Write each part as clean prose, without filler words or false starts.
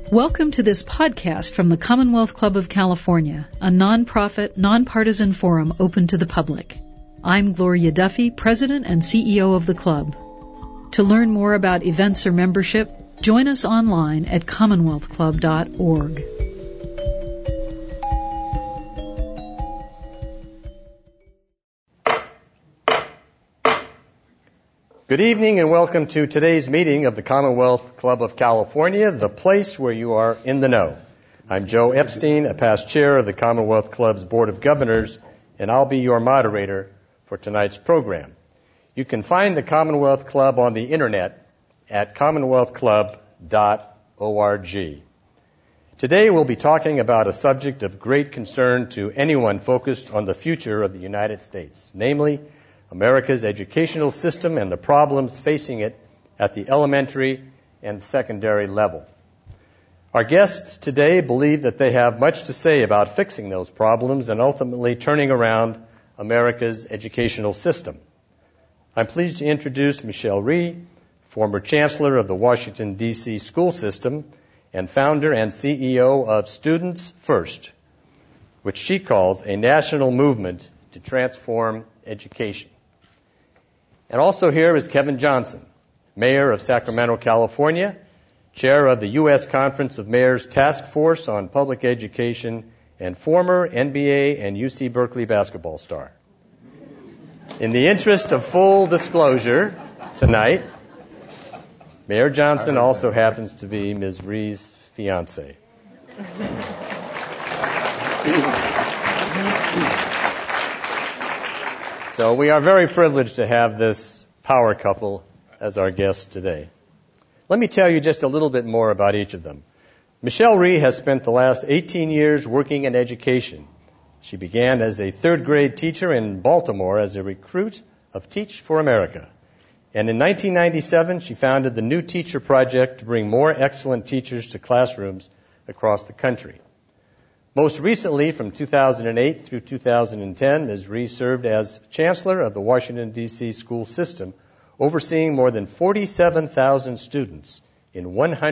Welcome to this podcast from the Commonwealth Club of California, a nonprofit, nonpartisan forum open to the public. I'm Gloria Duffy, President and CEO of the club. To learn more about events or membership, join us online at commonwealthclub.org. Good evening and welcome to today's meeting of the Commonwealth Club of California, the place where you are in the know. I'm Joe Epstein, a past chair of the Commonwealth Club's Board of Governors, and I'll be your moderator for tonight's program. You can find the Commonwealth Club on the internet at commonwealthclub.org. Today we'll be talking about a subject of great concern to anyone focused on the future of the United States, namely America's educational system and the problems facing it at the elementary and secondary level. Our guests today believe that they have much to say about fixing those problems and ultimately turning around America's educational system. I'm pleased to introduce Michelle Rhee, former Chancellor of the Washington, D.C. school system and founder and CEO of Students First, which she calls a national movement to transform education. And also here is Kevin Johnson, Mayor of Sacramento, California, Chair of the U.S. Conference of Mayors Task Force on Public Education, and former NBA and UC Berkeley basketball star. In the interest of full disclosure tonight, Mayor Johnson also happens to be Ms. Rhee's fiancé. So we are very privileged to have this power couple as our guests today. Let me tell you just a little bit more about each of them. Michelle Rhee has spent the last 18 years working in education. She began as a third grade teacher in Baltimore as a recruit of Teach for America. And in 1997, she founded the New Teacher Project to bring more excellent teachers to classrooms across the country. Most recently, from 2008 through 2010, Ms. Rhee served as Chancellor of the Washington, D.C. school system, overseeing more than 47,000 students in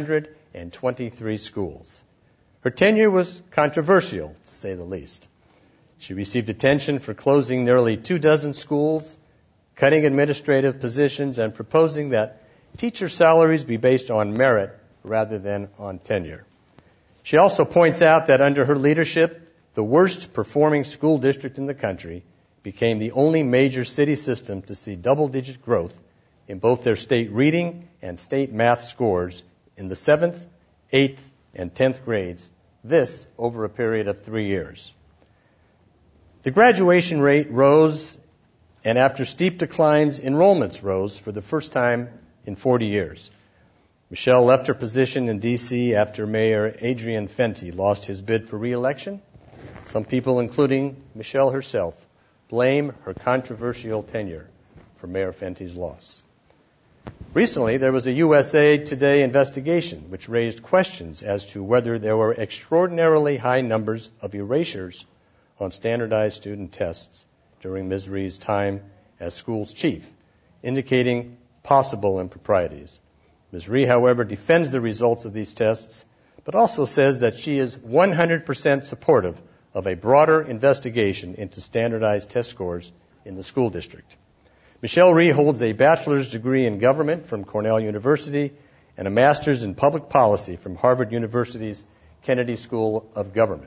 123 schools. Her tenure was controversial, to say the least. She received attention for closing nearly 24 schools, cutting administrative positions, and proposing that teacher salaries be based on merit rather than on tenure. She also points out that under her leadership, the worst performing school district in the country became the only major city system to see double-digit growth in both their state reading and state math scores in the 7th, 8th, and 10th grades, this over a period of 3 years. The graduation rate rose, and after steep declines, enrollments rose for the first time in 40 years. Michelle left her position in D.C. after Mayor Adrian Fenty lost his bid for re-election. Some people, including Michelle herself, blame her controversial tenure for Mayor Fenty's loss. Recently, there was a USA Today investigation which raised questions as to whether there were extraordinarily high numbers of erasures on standardized student tests during Ms. Rhee's time as school's chief, indicating possible improprieties. Ms. Rhee, however, defends the results of these tests, but also says that she is 100% supportive of a broader investigation into standardized test scores in the school district. Michelle Rhee holds a bachelor's degree in government from Cornell University and a master's in public policy from Harvard University's Kennedy School of Government.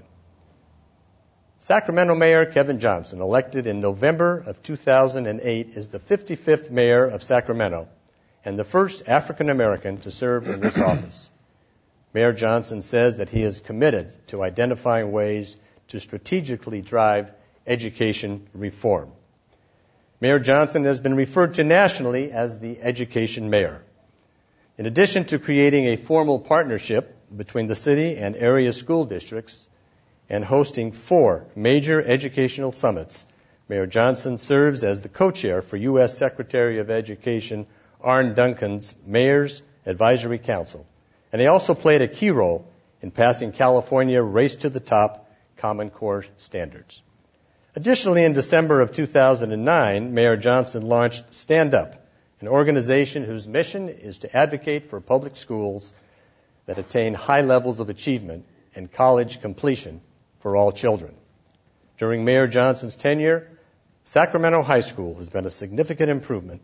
Sacramento Mayor Kevin Johnson, elected in November of 2008, is the 55th mayor of Sacramento and the first African American to serve in this office. Mayor Johnson says that he is committed to identifying ways to strategically drive education reform. Mayor Johnson has been referred to nationally as the education mayor. In addition to creating a formal partnership between the city and area school districts and hosting 4 major educational summits, Mayor Johnson serves as the co-chair for U.S. Secretary of Education Arne Duncan's Mayor's Advisory Council, and he also played a key role in passing California Race to the Top Common Core standards. Additionally, in December of 2009, Mayor Johnson launched Stand Up, an organization whose mission is to advocate for public schools that attain high levels of achievement and college completion for all children. During Mayor Johnson's tenure, Sacramento High School has seen a significant improvement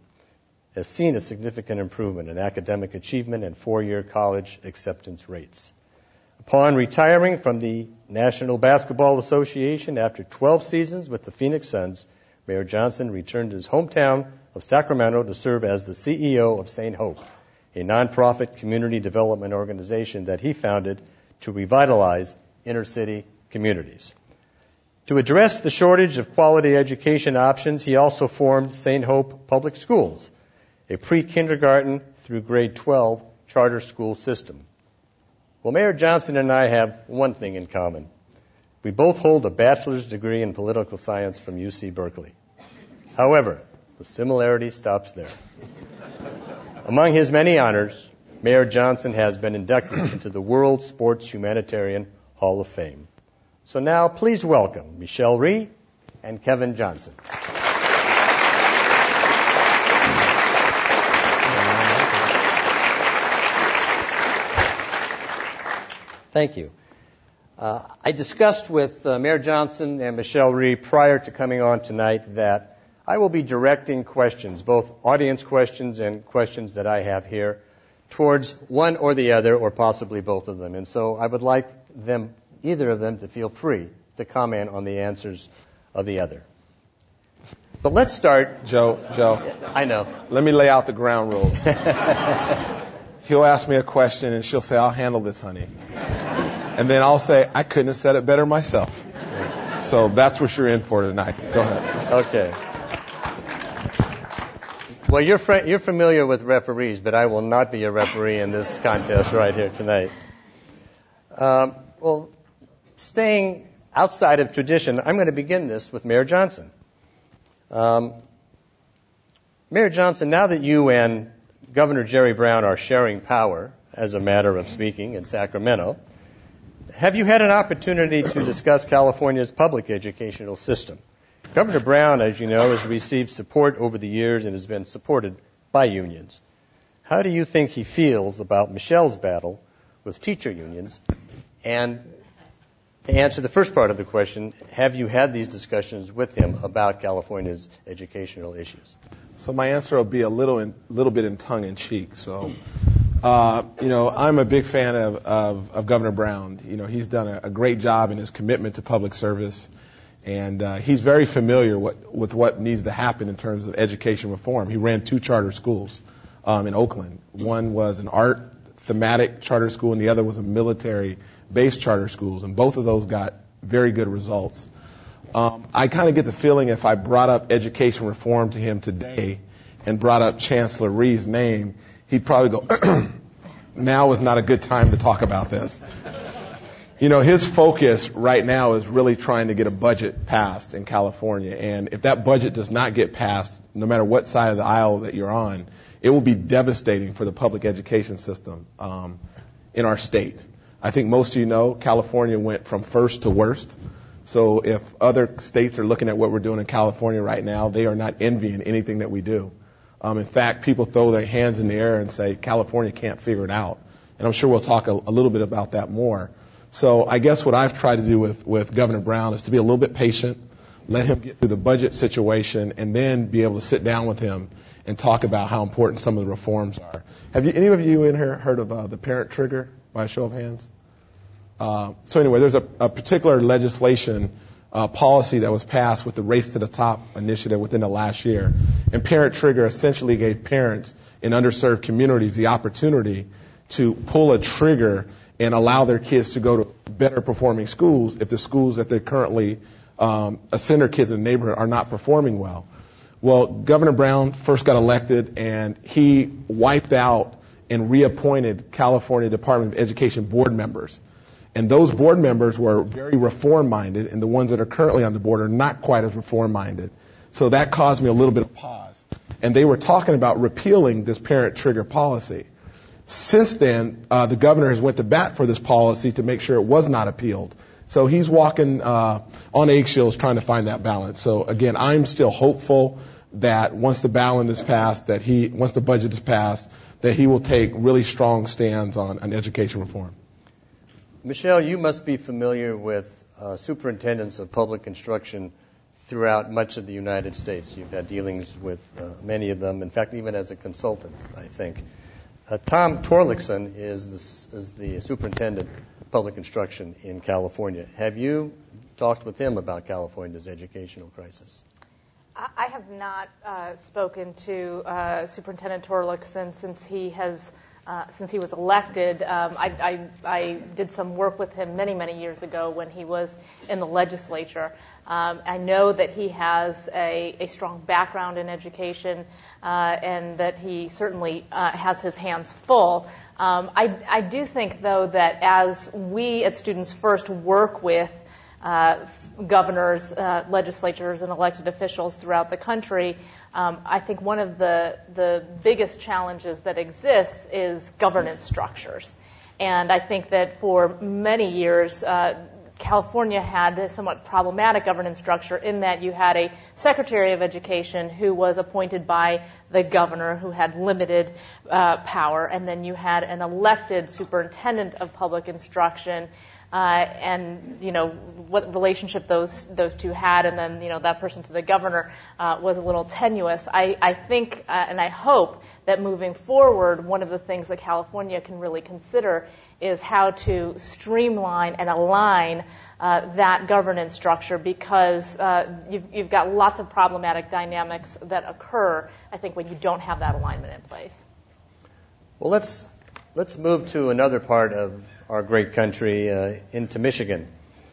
in academic achievement and four-year college acceptance rates. Upon retiring from the National Basketball Association after 12 seasons with the Phoenix Suns, Mayor Johnson returned to his hometown of Sacramento to serve as the CEO of St. Hope, a nonprofit community development organization that he founded to revitalize inner-city communities. To address the shortage of quality education options, he also formed St. Hope Public Schools, a pre-kindergarten through grade 12 charter school system. Well, Mayor Johnson and I have one thing in common. We both hold a bachelor's degree in political science from UC Berkeley. However, the similarity stops there. Among his many honors, Mayor Johnson has been inducted into the World Sports Humanitarian Hall of Fame. So now, please welcome Michelle Rhee and Kevin Johnson. Thank you. I discussed with Mayor Johnson and Michelle Rhee prior to coming on tonight that I will be directing questions, both audience questions and questions that I have here, towards one or the other, or possibly both of them. And so I would like either of them, to feel free to comment on the answers of the other. But let's start. Joe. I know. Let me lay out the ground rules. He'll ask me a question and she'll say, "I'll handle this, honey." And then I'll say, "I couldn't have said it better myself." So that's what you're in for tonight. Go ahead. Okay. Well, you're familiar with referees, but I will not be a referee in this contest right here tonight. Well, staying outside of tradition, I'm going to begin this with Mayor Johnson. Mayor Johnson, now that you and Governor Jerry Brown are sharing power, as a matter of speaking, in Sacramento, have you had an opportunity to discuss California's public educational system? Governor Brown, as you know, has received support over the years and has been supported by unions. How do you think he feels about Michelle's battle with teacher unions? And to answer the first part of the question, have you had these discussions with him about California's educational issues? So my answer will be a little bit in tongue-in-cheek. So, I'm a big fan of Governor Brown. He's done a great job in his commitment to public service, and he's very familiar with what needs to happen in terms of education reform. He ran 2 charter schools in Oakland. One was an art thematic charter school, and the other was a military-based charter schools, and both of those got very good results. I kind of get the feeling if I brought up education reform to him today and brought up Chancellor Rhee's name, he'd probably go, "Now is not a good time to talk about this." His focus right now is really trying to get a budget passed in California. And if that budget does not get passed, no matter what side of the aisle that you're on, it will be devastating for the public education system in our state. I think most of you know California went from first to worst. So if other states are looking at what we're doing in California right now, they are not envying anything that we do. In fact, people throw their hands in the air and say California can't figure it out. And I'm sure we'll talk a little bit about that more. So I guess what I've tried to do with Governor Brown is to be a little bit patient, let him get through the budget situation, and then be able to sit down with him and talk about how important some of the reforms are. Have any of you in here heard of the parent trigger, by a show of hands? So anyway, there's a particular legislation policy that was passed with the Race to the Top initiative within the last year. And Parent Trigger essentially gave parents in underserved communities the opportunity to pull a trigger and allow their kids to go to better performing schools if the schools that they currently send their kids in the neighborhood are not performing well. Well, Governor Brown first got elected, and he wiped out and reappointed California Department of Education board members. And those board members were very reform-minded, and the ones that are currently on the board are not quite as reform-minded. So that caused me a little bit of pause. And they were talking about repealing this parent trigger policy. Since then, the governor has went to bat for this policy to make sure it was not appealed. So he's walking on eggshells trying to find that balance. So again, I'm still hopeful that once the ballot is passed, once the budget is passed, that he will take really strong stands on education reform. Michelle, you must be familiar with superintendents of public instruction throughout much of the United States. You've had dealings with many of them, in fact, even as a consultant, I think. Tom Torlakson is the superintendent of public instruction in California. Have you talked with him about California's educational crisis? I have not spoken to Superintendent Torlakson since he was elected. I did some work with him many years ago when he was in the legislature. I know that he has a strong background in education and that he certainly has his hands full. I do think, though, that as we at Students First work with governors, legislatures, and elected officials throughout the country, I think one of the biggest challenges that exists is governance structures. And I think that for many years, California had a somewhat problematic governance structure in that you had a Secretary of Education who was appointed by the governor who had limited power, and then you had an elected superintendent of public instruction, and what relationship those two had, and then that person to the governor was a little tenuous. I think and I hope that moving forward, one of the things that California can really consider is how to streamline and align that governance structure, because you've got lots of problematic dynamics that occur, I think, when you don't have that alignment in place. Well, let's move to another part of our great country, into Michigan.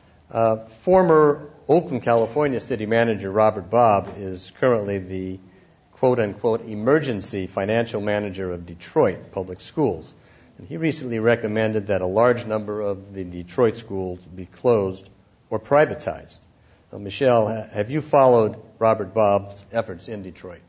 Former Oakland, California City Manager Robert Bobb is currently the quote-unquote emergency financial manager of Detroit Public Schools. And he recently recommended that a large number of the Detroit schools be closed or privatized. So, Michelle, have you followed Robert Bobb's efforts in Detroit?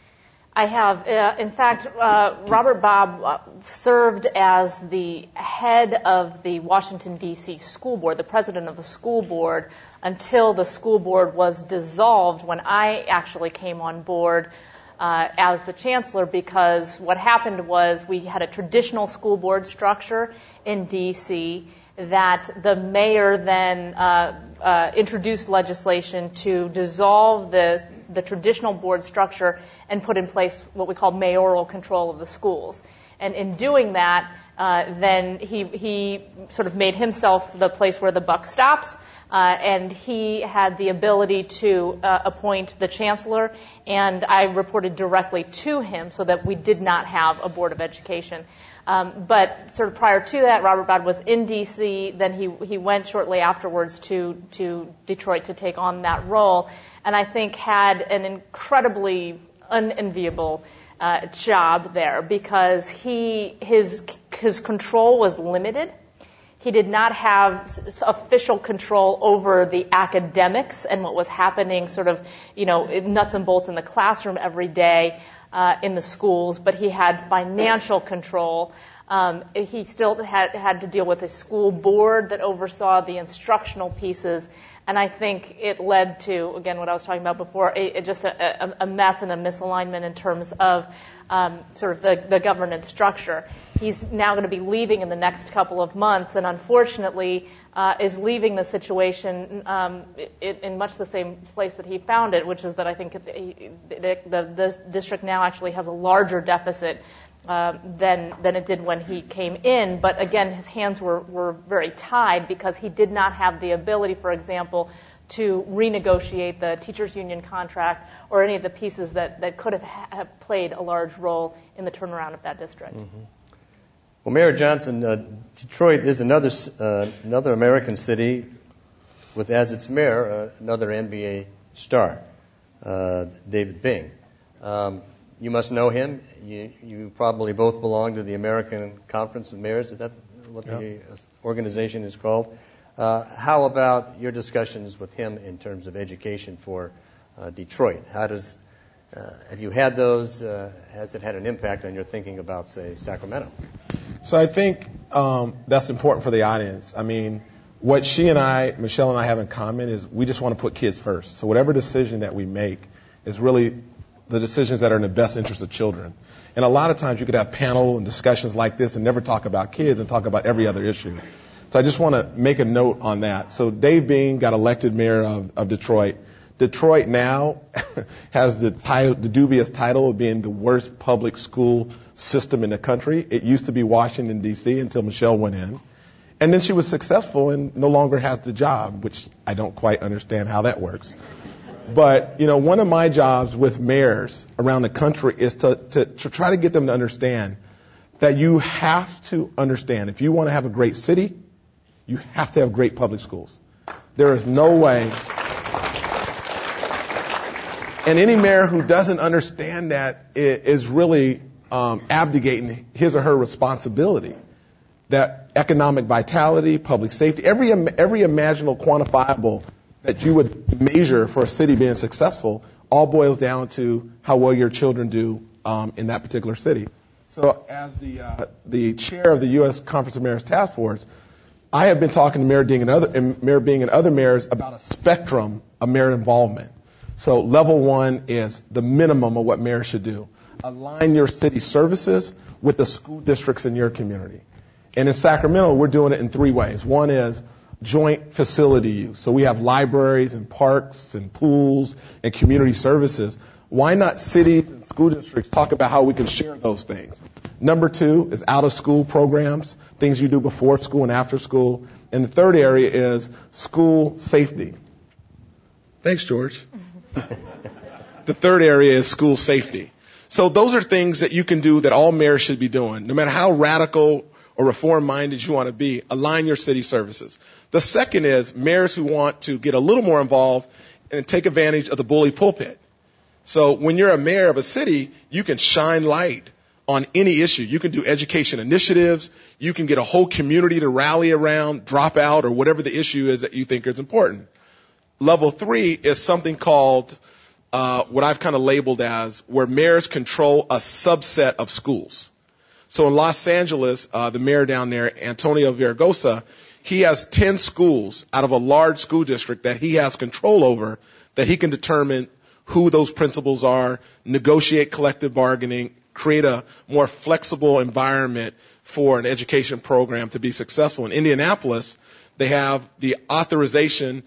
I have. In fact, Robert Bobb served as the head of the Washington, D.C. school board, the president of the school board, until the school board was dissolved when I actually came on board as the chancellor, because what happened was we had a traditional school board structure in D.C. that the mayor then introduced legislation to dissolve the traditional board structure and put in place what we call mayoral control of the schools. And in doing that, then he sort of made himself the place where the buck stops, and he had the ability to appoint the chancellor, and I reported directly to him so that we did not have a board of education. But sort of prior to that, Robert Bobb was in D.C., then he went shortly afterwards to Detroit to take on that role, and I think had an incredibly unenviable job there, because his control was limited. He did not have official control over the academics and what was happening sort of, nuts and bolts in the classroom every day in the schools, but he had financial control. He still had to deal with a school board that oversaw the instructional pieces, and I think it led to, again, what I was talking about before, just a mess and a misalignment in terms of sort of the governance structure. He's now going to be leaving in the next couple of months, and unfortunately is leaving the situation in much the same place that he found it, which is that I think the district now actually has a larger deficit than it did when he came in. But again, his hands were very tied, because he did not have the ability, for example, to renegotiate the teachers' union contract or any of the pieces that could have played a large role in the turnaround of that district. Mm-hmm. Well, Mayor Johnson, Detroit is another American city with, as its mayor, another NBA star, David Bing. You must know him. You probably both belong to the American Conference of Mayors. Is that what the organization is called? How about your discussions with him in terms of education for Detroit? Have you had those? Has it had an impact on your thinking about, say, Sacramento? So I think that's important for the audience. I mean, what Michelle and I have in common is we just want to put kids first. So whatever decision that we make is really the decisions that are in the best interest of children. And a lot of times you could have panel and discussions like this and never talk about kids and talk about every other issue. So I just want to make a note on that. So Dave Bing got elected mayor of Detroit. Detroit now has the dubious title of being the worst public school system in the country. It used to be Washington, D.C. until Michelle went in. And then she was successful and no longer has the job, which I don't quite understand how that works. But, one of my jobs with mayors around the country is to try to get them to understand that you have to understand, if you want to have a great city, you have to have great public schools. There is no way. And any mayor who doesn't understand that is really abdicating his or her responsibility. That economic vitality, public safety, every imaginable quantifiable that you would measure for a city being successful all boils down to how well your children do in that particular city. So as the chair of the U.S. Conference of Mayors Task Force, I have been talking to Mayor Bing and other mayors about a spectrum of mayor involvement. So level one is the minimum of what mayors should do. Align your city services with the school districts in your community. And in Sacramento, we're doing it in three ways. One is joint facility use. So we have libraries and parks and pools and community services. Why not cities and school districts talk about how we can share those things? Number two is out-of-school programs, things you do before school and after school. And the third area is school safety. Thanks, George. The third area is school safety. So those are things that you can do that all mayors should be doing. No matter how radical or reform-minded you want to be, align your city services. The second is mayors who want to get a little more involved and take advantage of the bully pulpit. So when you're a mayor of a city, you can shine light on any issue. You can do education initiatives. You can get a whole community to rally around, drop out, or whatever the issue is that you think is important. Level three is something called what I've kind of labeled as where mayors control a subset of schools. So in Los Angeles, the mayor down there, Antonio Villaraigosa, he has 10 schools out of a large school district that he has control over, that he can determine who those principals are, negotiate collective bargaining, create a more flexible environment for an education program to be successful. In Indianapolis, they have the authorization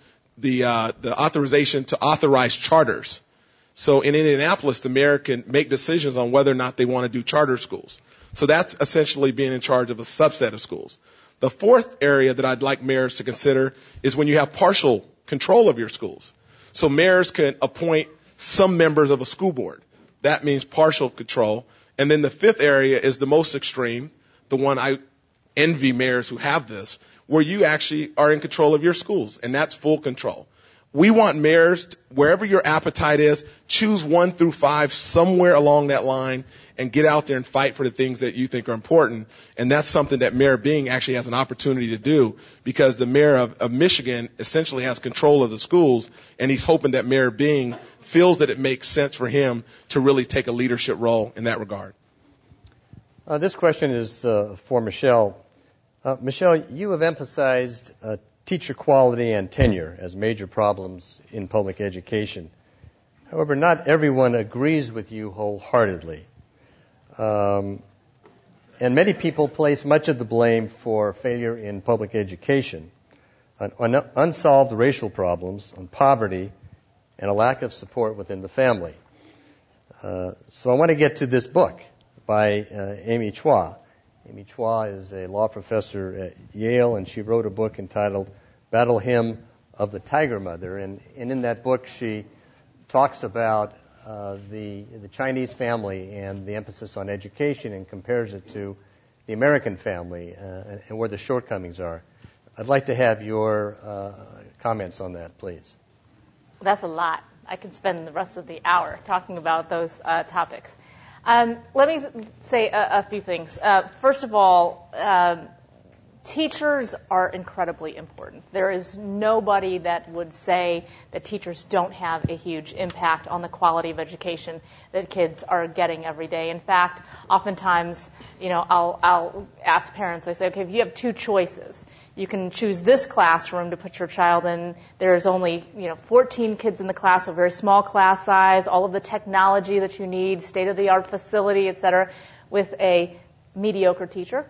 to authorize charters. So in Indianapolis, the mayor can make decisions on whether or not they want to do charter schools. So that's essentially being in charge of a subset of schools. The fourth area that I'd like mayors to consider is when you have partial control of your schools. So mayors can appoint some members of a school board. That means partial control. And then the fifth area is the most extreme, the one I envy mayors who have this, where you actually are in control of your schools, and that's full control. We want mayors, wherever your appetite is, choose 1 through 5 somewhere along that line and get out there and fight for the things that you think are important. And that's something that Mayor Bing actually has an opportunity to do because the mayor of Michigan essentially has control of the schools, and he's hoping that Mayor Bing feels that it makes sense for him to really take a leadership role in that regard. This question is for Michelle. Michelle, you have emphasized teacher quality and tenure as major problems in public education. However, not everyone agrees with you wholeheartedly. And many people place much of the blame for failure in public education on unsolved racial problems, on poverty, and a lack of support within the family. So I want to get to this book by Amy Chua. Amy Chua is a law professor at Yale, and she wrote a book entitled Battle Hymn of the Tiger Mother. And in that book, she talks about the Chinese family and the emphasis on education and compares it to the American family and where the shortcomings are. I'd like to have your comments on that, please. That's a lot. I could spend the rest of the hour talking about those topics. Let me say a few things. First of all, Teachers are incredibly important. There is nobody that would say that teachers don't have a huge impact on the quality of education that kids are getting every day. In fact, oftentimes, I'll ask parents, I say, okay, if you have two choices, you can choose this classroom to put your child in. There's only, 14 kids in the class, a very small class size, all of the technology that you need, state-of-the-art facility, et cetera, with a mediocre teacher.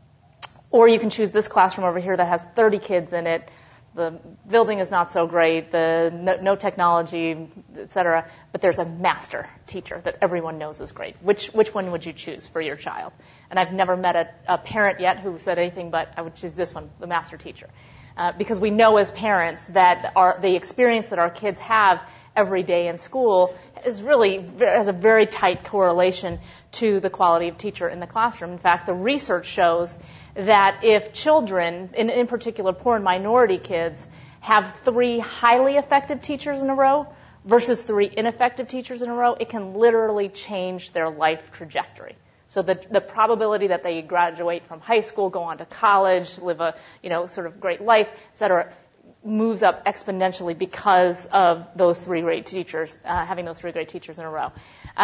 Or you can choose this classroom over here that has 30 kids in it. The building is not so great, no technology, et cetera, but there's a master teacher that everyone knows is great. Which one would you choose for your child? And I've never met a parent yet who said anything but I would choose this one, the master teacher. Because we know as parents that the experience that our kids have every day in school has a very tight correlation to the quality of teacher in the classroom. In fact, the research shows that if children, in particular poor and minority kids, have 3 highly effective teachers in a row versus 3 ineffective teachers in a row, it can literally change their life trajectory. So the probability that they graduate from high school, go on to college, live a sort of great life, et cetera, moves up exponentially because of those 3 great teachers, having those 3 great teachers in a row.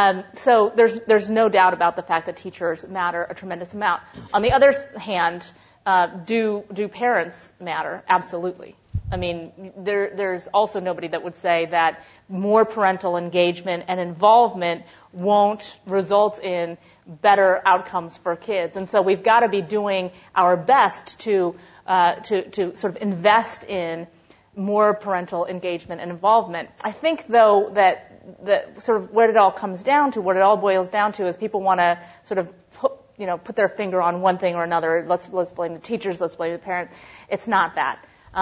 So there's no doubt about the fact that teachers matter a tremendous amount. On the other hand, do parents matter? Absolutely. I mean, there's also nobody that would say that more parental engagement and involvement won't result in better outcomes for kids. And so we've got to be doing our best to sort of invest in more parental engagement and involvement. I think, though, that sort of what it all comes down to, what it all boils down to, is people want to sort of put their finger on one thing or another. Let's blame the teachers. Let's blame the parents. It's not that.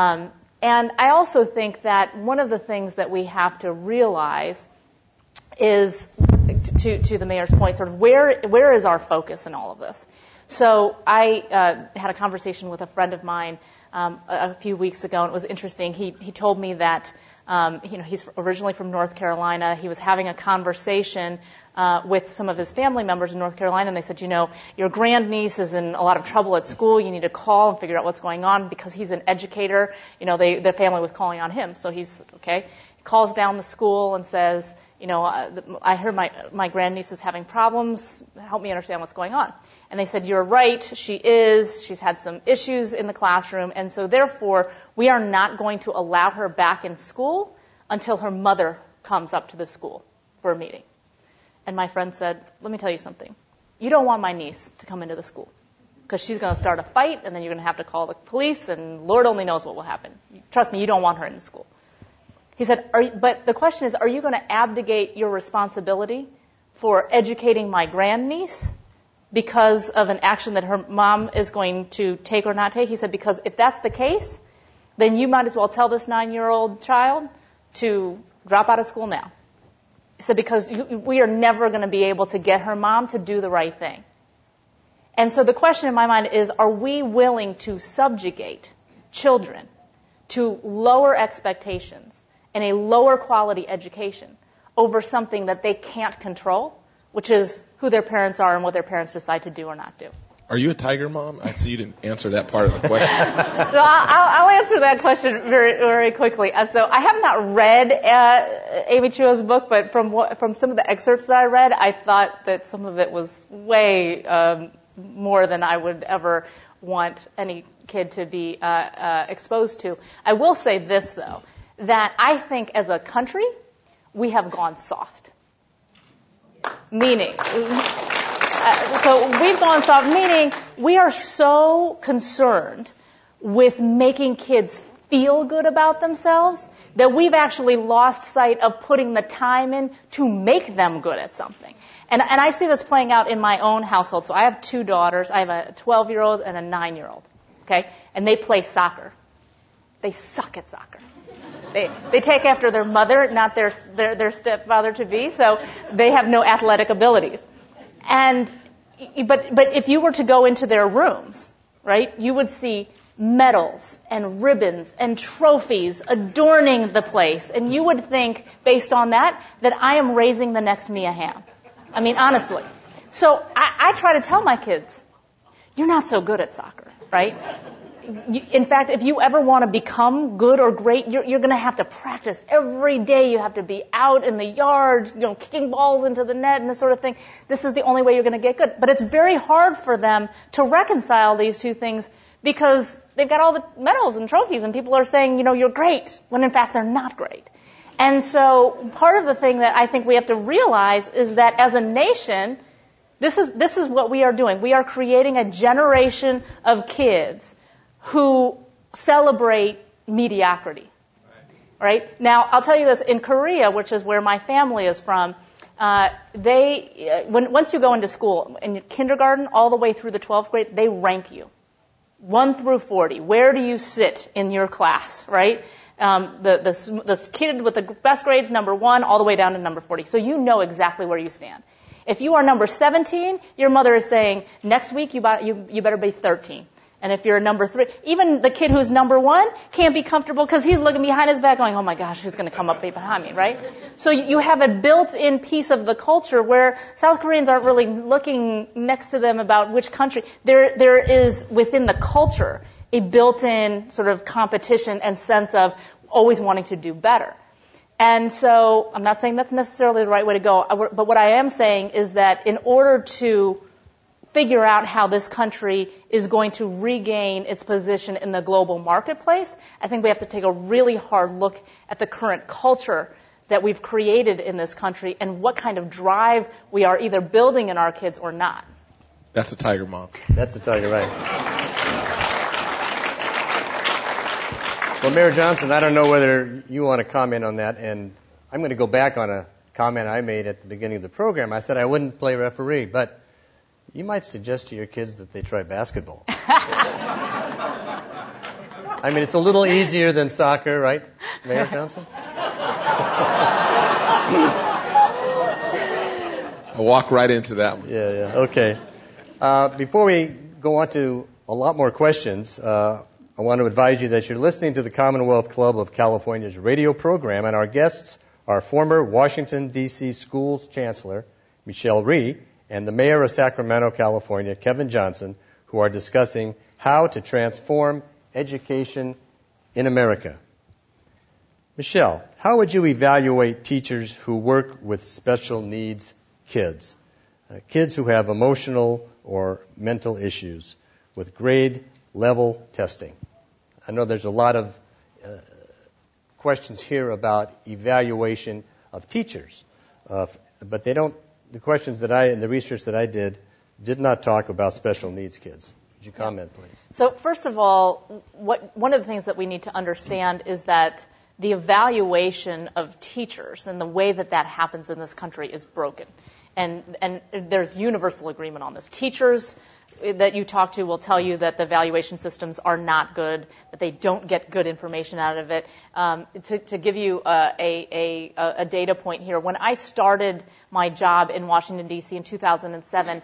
And I also think that one of the things that we have to realize is, to the mayor's point, sort of where is our focus in all of this? So I had a conversation with a friend of mine a few weeks ago, and it was interesting. He told me that he's originally from North Carolina. He was having a conversation with some of his family members in North Carolina, and they said, your grandniece is in a lot of trouble at school. You need to call and figure out what's going on, because he's an educator. Their family was calling on him, so he's okay. He calls down the school and says, I heard my grandniece is having problems. Help me understand what's going on. And they said, you're right, she's had some issues in the classroom, and so therefore we are not going to allow her back in school until her mother comes up to the school for a meeting. And my friend said, let me tell you something. You don't want my niece to come into the school, because she's going to start a fight, and then you're going to have to call the police, and Lord only knows what will happen. Trust me, you don't want her in the school. He said, but the question is, are you going to abdicate your responsibility for educating my grandniece because of an action that her mom is going to take or not take? He said, because if that's the case, then you might as well tell this 9-year-old child to drop out of school now. He said, because we are never going to be able to get her mom to do the right thing. And so the question in my mind is, are we willing to subjugate children to lower expectations and a lower quality education over something that they can't control, which is who their parents are and what their parents decide to do or not do? Are you a tiger mom? I see you didn't answer that part of the question. So I'll answer that question very, very quickly. So I have not read Amy Chua's book, but from some of the excerpts that I read, I thought that some of it was way more than I would ever want any kid to be exposed to. I will say this, though, that I think as a country, we have gone soft. Meaning, so we've gone soft, meaning we are so concerned with making kids feel good about themselves that we've actually lost sight of putting the time in to make them good at something. And I see this playing out in my own household. So I have 2 daughters. I have a 12-year-old and a 9-year-old. Okay? And they play soccer. They suck at soccer. They take after their mother, not their stepfather-to-be, so they have no athletic abilities. But if you were to go into their rooms, right, you would see medals and ribbons and trophies adorning the place, and you would think, based on that I am raising the next Mia Hamm. I mean, honestly. So I try to tell my kids, you're not so good at soccer, right? In fact, if you ever want to become good or great, you're going to have to practice every day. You have to be out in the yard, kicking balls into the net and this sort of thing. This is the only way you're going to get good. But it's very hard for them to reconcile these two things because they've got all the medals and trophies and people are saying, you're great, when in fact they're not great. And so part of the thing that I think we have to realize is that as a nation, this is what we are doing. We are creating a generation of kids who celebrate mediocrity. Right? Now, I'll tell you this. In Korea, which is where my family is from, once you go into school, in kindergarten all the way through the 12th grade, they rank you. 1 through 40. Where do you sit in your class, right? The kid with the best grades, number 1, all the way down to number 40. So you know exactly where you stand. If you are number 17, your mother is saying, next week you better be 13. And if you're number 3, even the kid who's number 1 can't be comfortable because he's looking behind his back going, oh my gosh, who's going to come up behind me, right? So you have a built-in piece of the culture where South Koreans aren't really looking next to them about which country. There is within the culture a built-in sort of competition and sense of always wanting to do better. And so I'm not saying that's necessarily the right way to go, but what I am saying is that in order to figure out how this country is going to regain its position in the global marketplace, I think we have to take a really hard look at the current culture that we've created in this country and what kind of drive we are either building in our kids or not. That's a tiger, Mom. That's a tiger, right. Well, Mayor Johnson, I don't know whether you want to comment on that, and I'm going to go back on a comment I made at the beginning of the program. I said I wouldn't play referee, but you might suggest to your kids that they try basketball. I mean, it's a little easier than soccer, right, Mayor Johnson? I walk right into that one. Yeah, okay. Before we go on to a lot more questions, I want to advise you that you're listening to the Commonwealth Club of California's radio program, and our guests are former Washington, D.C. Schools Chancellor Michelle Rhee and the Mayor of Sacramento, California, Kevin Johnson, who are discussing how to transform education in America. Michelle, how would you evaluate teachers who work with special needs kids, kids who have emotional or mental issues with grade level testing? I know there's a lot of questions here about evaluation of teachers, but they don't. The questions and the research that I did not talk about special needs kids. Would you comment, please? So first of all, one of the things that we need to understand is that the evaluation of teachers and the way that happens in this country is broken. And there's universal agreement on this. Teachers that you talk to will tell you that the evaluation systems are not good, that they don't get good information out of it. To give you a data point here, when I started my job in Washington, D.C. in 2007,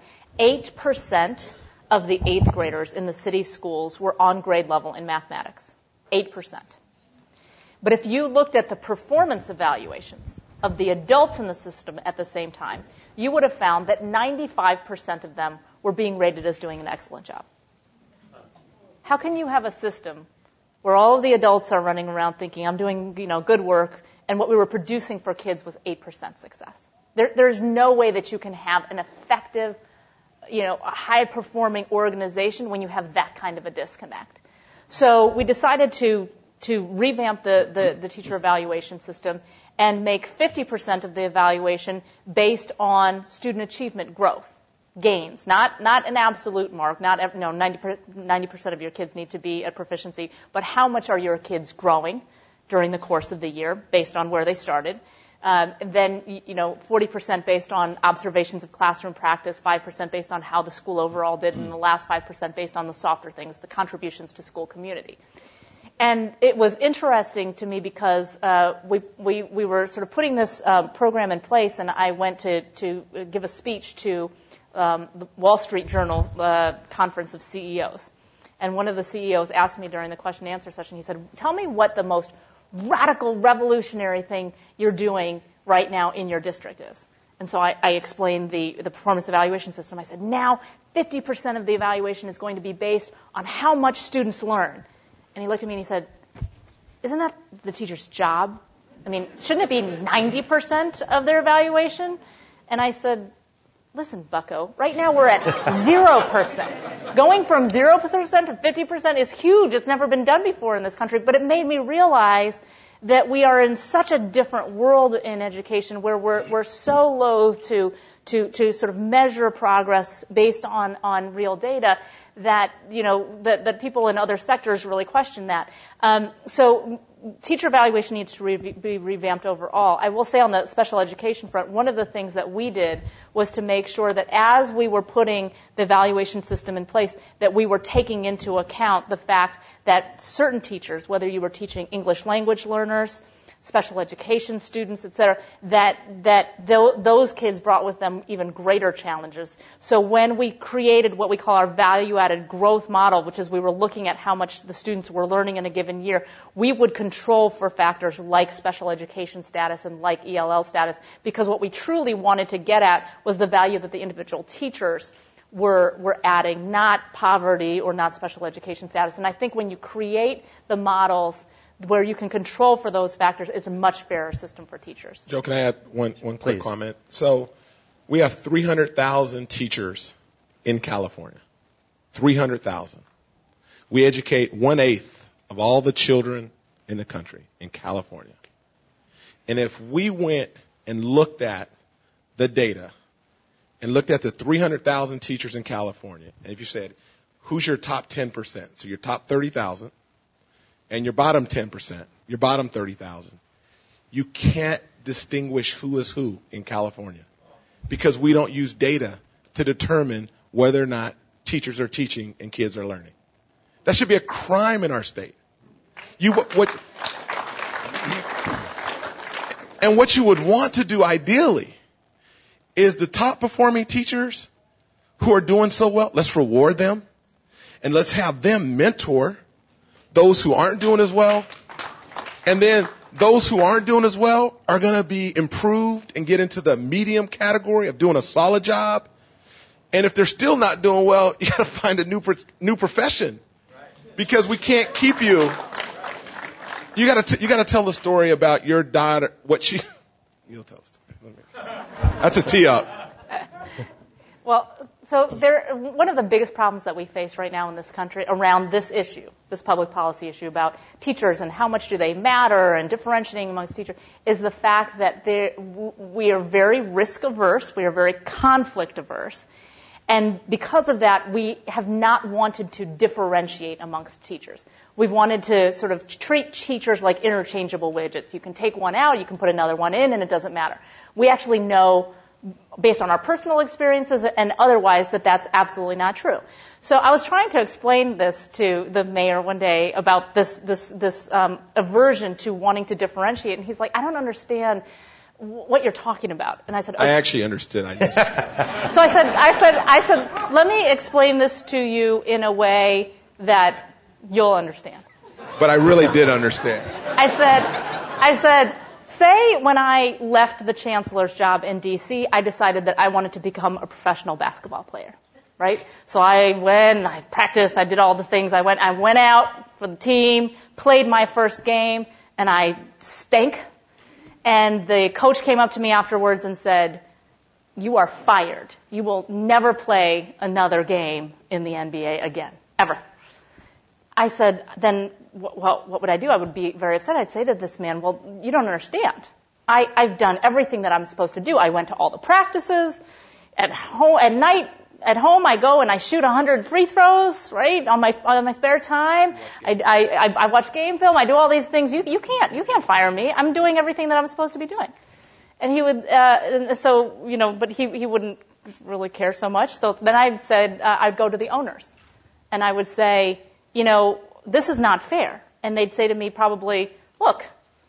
8% of the 8th graders in the city schools were on grade level in mathematics. 8%. But if you looked at the performance evaluations of the adults in the system at the same time, you would have found that 95% of them were being rated as doing an excellent job. How can you have a system where all of the adults are running around thinking, I'm doing, good work, and what we were producing for kids was 8% success? There's no way that you can have an effective, high-performing organization when you have that kind of a disconnect. So we decided to revamp the teacher evaluation system and make 50% of the evaluation based on student achievement growth, gains, not an absolute mark, 90% of your kids need to be at proficiency, but how much are your kids growing during the course of the year based on where they started. Then 40% based on observations of classroom practice, 5% based on how the school overall did, and the last 5% based on the softer things, the contributions to school community. And it was interesting to me because we were sort of putting this program in place, and I went to give a speech to the Wall Street Journal conference of CEOs. And one of the CEOs asked me during the question and answer session, he said, tell me what the most radical, revolutionary thing you're doing right now in your district is. And so I explained the performance evaluation system. I said, now 50% of the evaluation is going to be based on how much students learn. And he looked at me and he said, isn't that the teacher's job? I mean, shouldn't it be 90% of their evaluation? And I said, listen, bucko, right now we're at 0%. Going from 0% to 50% is huge. It's never been done before in this country. But it made me realize that we are in such a different world in education where we're so loath to sort of measure progress based on real data that, that people in other sectors really question that. So teacher evaluation needs to be revamped overall. I will say on the special education front, one of the things that we did was to make sure that as we were putting the evaluation system in place, that we were taking into account the fact that certain teachers, whether you were teaching English language learners, special education students, et cetera, that those kids brought with them even greater challenges. So when we created what we call our value-added growth model, which is we were looking at how much the students were learning in a given year, we would control for factors like special education status and like ELL status, because what we truly wanted to get at was the value that the individual teachers were adding, not poverty or not special education status. And I think when you create the models where you can control for those factors, it's a much fairer system for teachers. Joe, can I add one quick comment? So we have 300,000 teachers in California. 300,000. We educate 1/8 of all the children in the country in California. And if we went and looked at the data and looked at the 300,000 teachers in California, and if you said, who's your top 10%? So your top 30,000. And your bottom 10%, your bottom 30,000, you can't distinguish who is who in California because we don't use data to determine whether or not teachers are teaching and kids are learning. That should be a crime in our state. And what you would want to do ideally is the top performing teachers who are doing so well, let's reward them and let's have them mentor those who aren't doing as well. And then those who aren't doing as well are going to be improved and get into the medium category of doing a solid job. And if they're still not doing well, you got to find a new profession because we can't keep you. You got to tell the story about your daughter, you'll tell the story. That's a tee up. Well, so one of the biggest problems that we face right now in this country around this issue, this public policy issue about teachers and how much do they matter and differentiating amongst teachers, is the fact that we are very risk averse, we are very conflict averse, and because of that, we have not wanted to differentiate amongst teachers. We've wanted to sort of treat teachers like interchangeable widgets. You can take one out, you can put another one in, and it doesn't matter. We actually know, based on our personal experiences and otherwise, that that's absolutely not true. So I was trying to explain this to the mayor one day about this aversion to wanting to differentiate, and he's like, I don't understand what you're talking about. And I said, okay. I actually understood. So I said, let me explain this to you in a way that you'll understand. But I really did understand. I said, say when I left the chancellor's job in D.C., I decided that I wanted to become a professional basketball player, right? So I went, I practiced, I did all the things. I went out for the team, played my first game, and I stank. And the coach came up to me afterwards and said, you are fired. You will never play another game in the NBA again, ever. I said, then, well, what would I do? I would be very upset. I'd say to this man, well, you don't understand. I've done everything that I'm supposed to do. I went to all the practices. At home, I go and I shoot 100 free throws, right, on my spare time. I watch game film. I do all these things. You can't fire me. I'm doing everything that I'm supposed to be doing. And he would, but he wouldn't really care so much. So then I'd go to the owners, and I would say, this is not fair. And they'd say to me probably, look,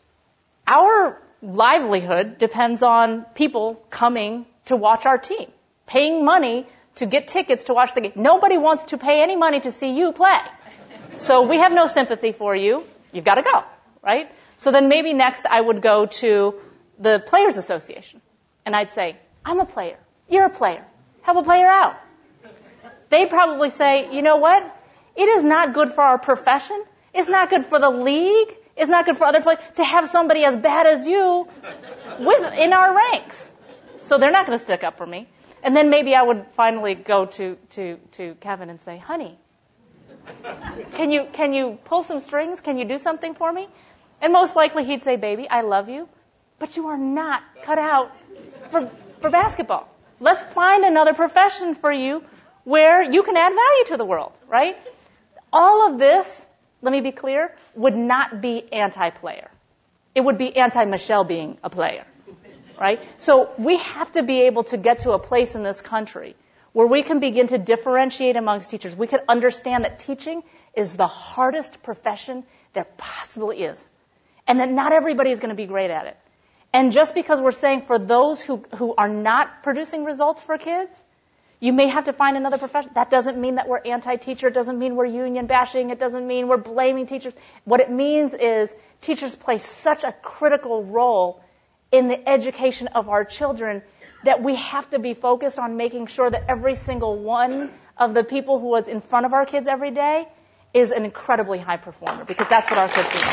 our livelihood depends on people coming to watch our team, paying money to get tickets to watch the game. Nobody wants to pay any money to see you play. So we have no sympathy for you. You've got to go, right? So then maybe next I would go to the Players Association. And I'd say, I'm a player. You're a player. Help a player out. They'd probably say, you know what? It is not good for our profession. It's not good for the league. It's not good for other players to have somebody as bad as you in our ranks. So they're not going to stick up for me. And then maybe I would finally go to Kevin and say, honey, can you pull some strings? Can you do something for me? And most likely he'd say, baby, I love you, but you are not cut out for basketball. Let's find another profession for you where you can add value to the world, right? All of this, let me be clear, would not be anti-player. It would be anti-Michelle being a player, right? So we have to be able to get to a place in this country where we can begin to differentiate amongst teachers. We can understand that teaching is the hardest profession there possibly is, and that not everybody is going to be great at it. And just because we're saying for those who are not producing results for kids, you may have to find another profession. That doesn't mean that we're anti-teacher. It doesn't mean we're union bashing. It doesn't mean we're blaming teachers. What it means is teachers play such a critical role in the education of our children that we have to be focused on making sure that every single one of the people who is in front of our kids every day is an incredibly high performer, because that's what our kids do.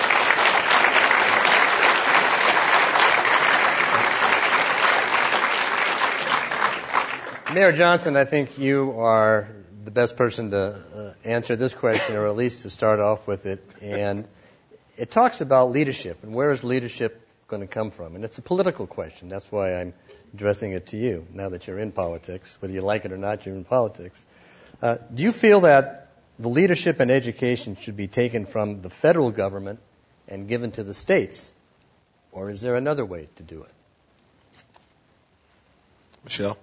Mayor Johnson, I think you are the best person to answer this question, or at least to start off with it. And it talks about leadership, and where is leadership going to come from? And it's a political question. That's why I'm addressing it to you, now that you're in politics. Whether you like it or not, you're in politics. Do you feel that the leadership in education should be taken from the federal government and given to the states? Or is there another way to do it? Michelle?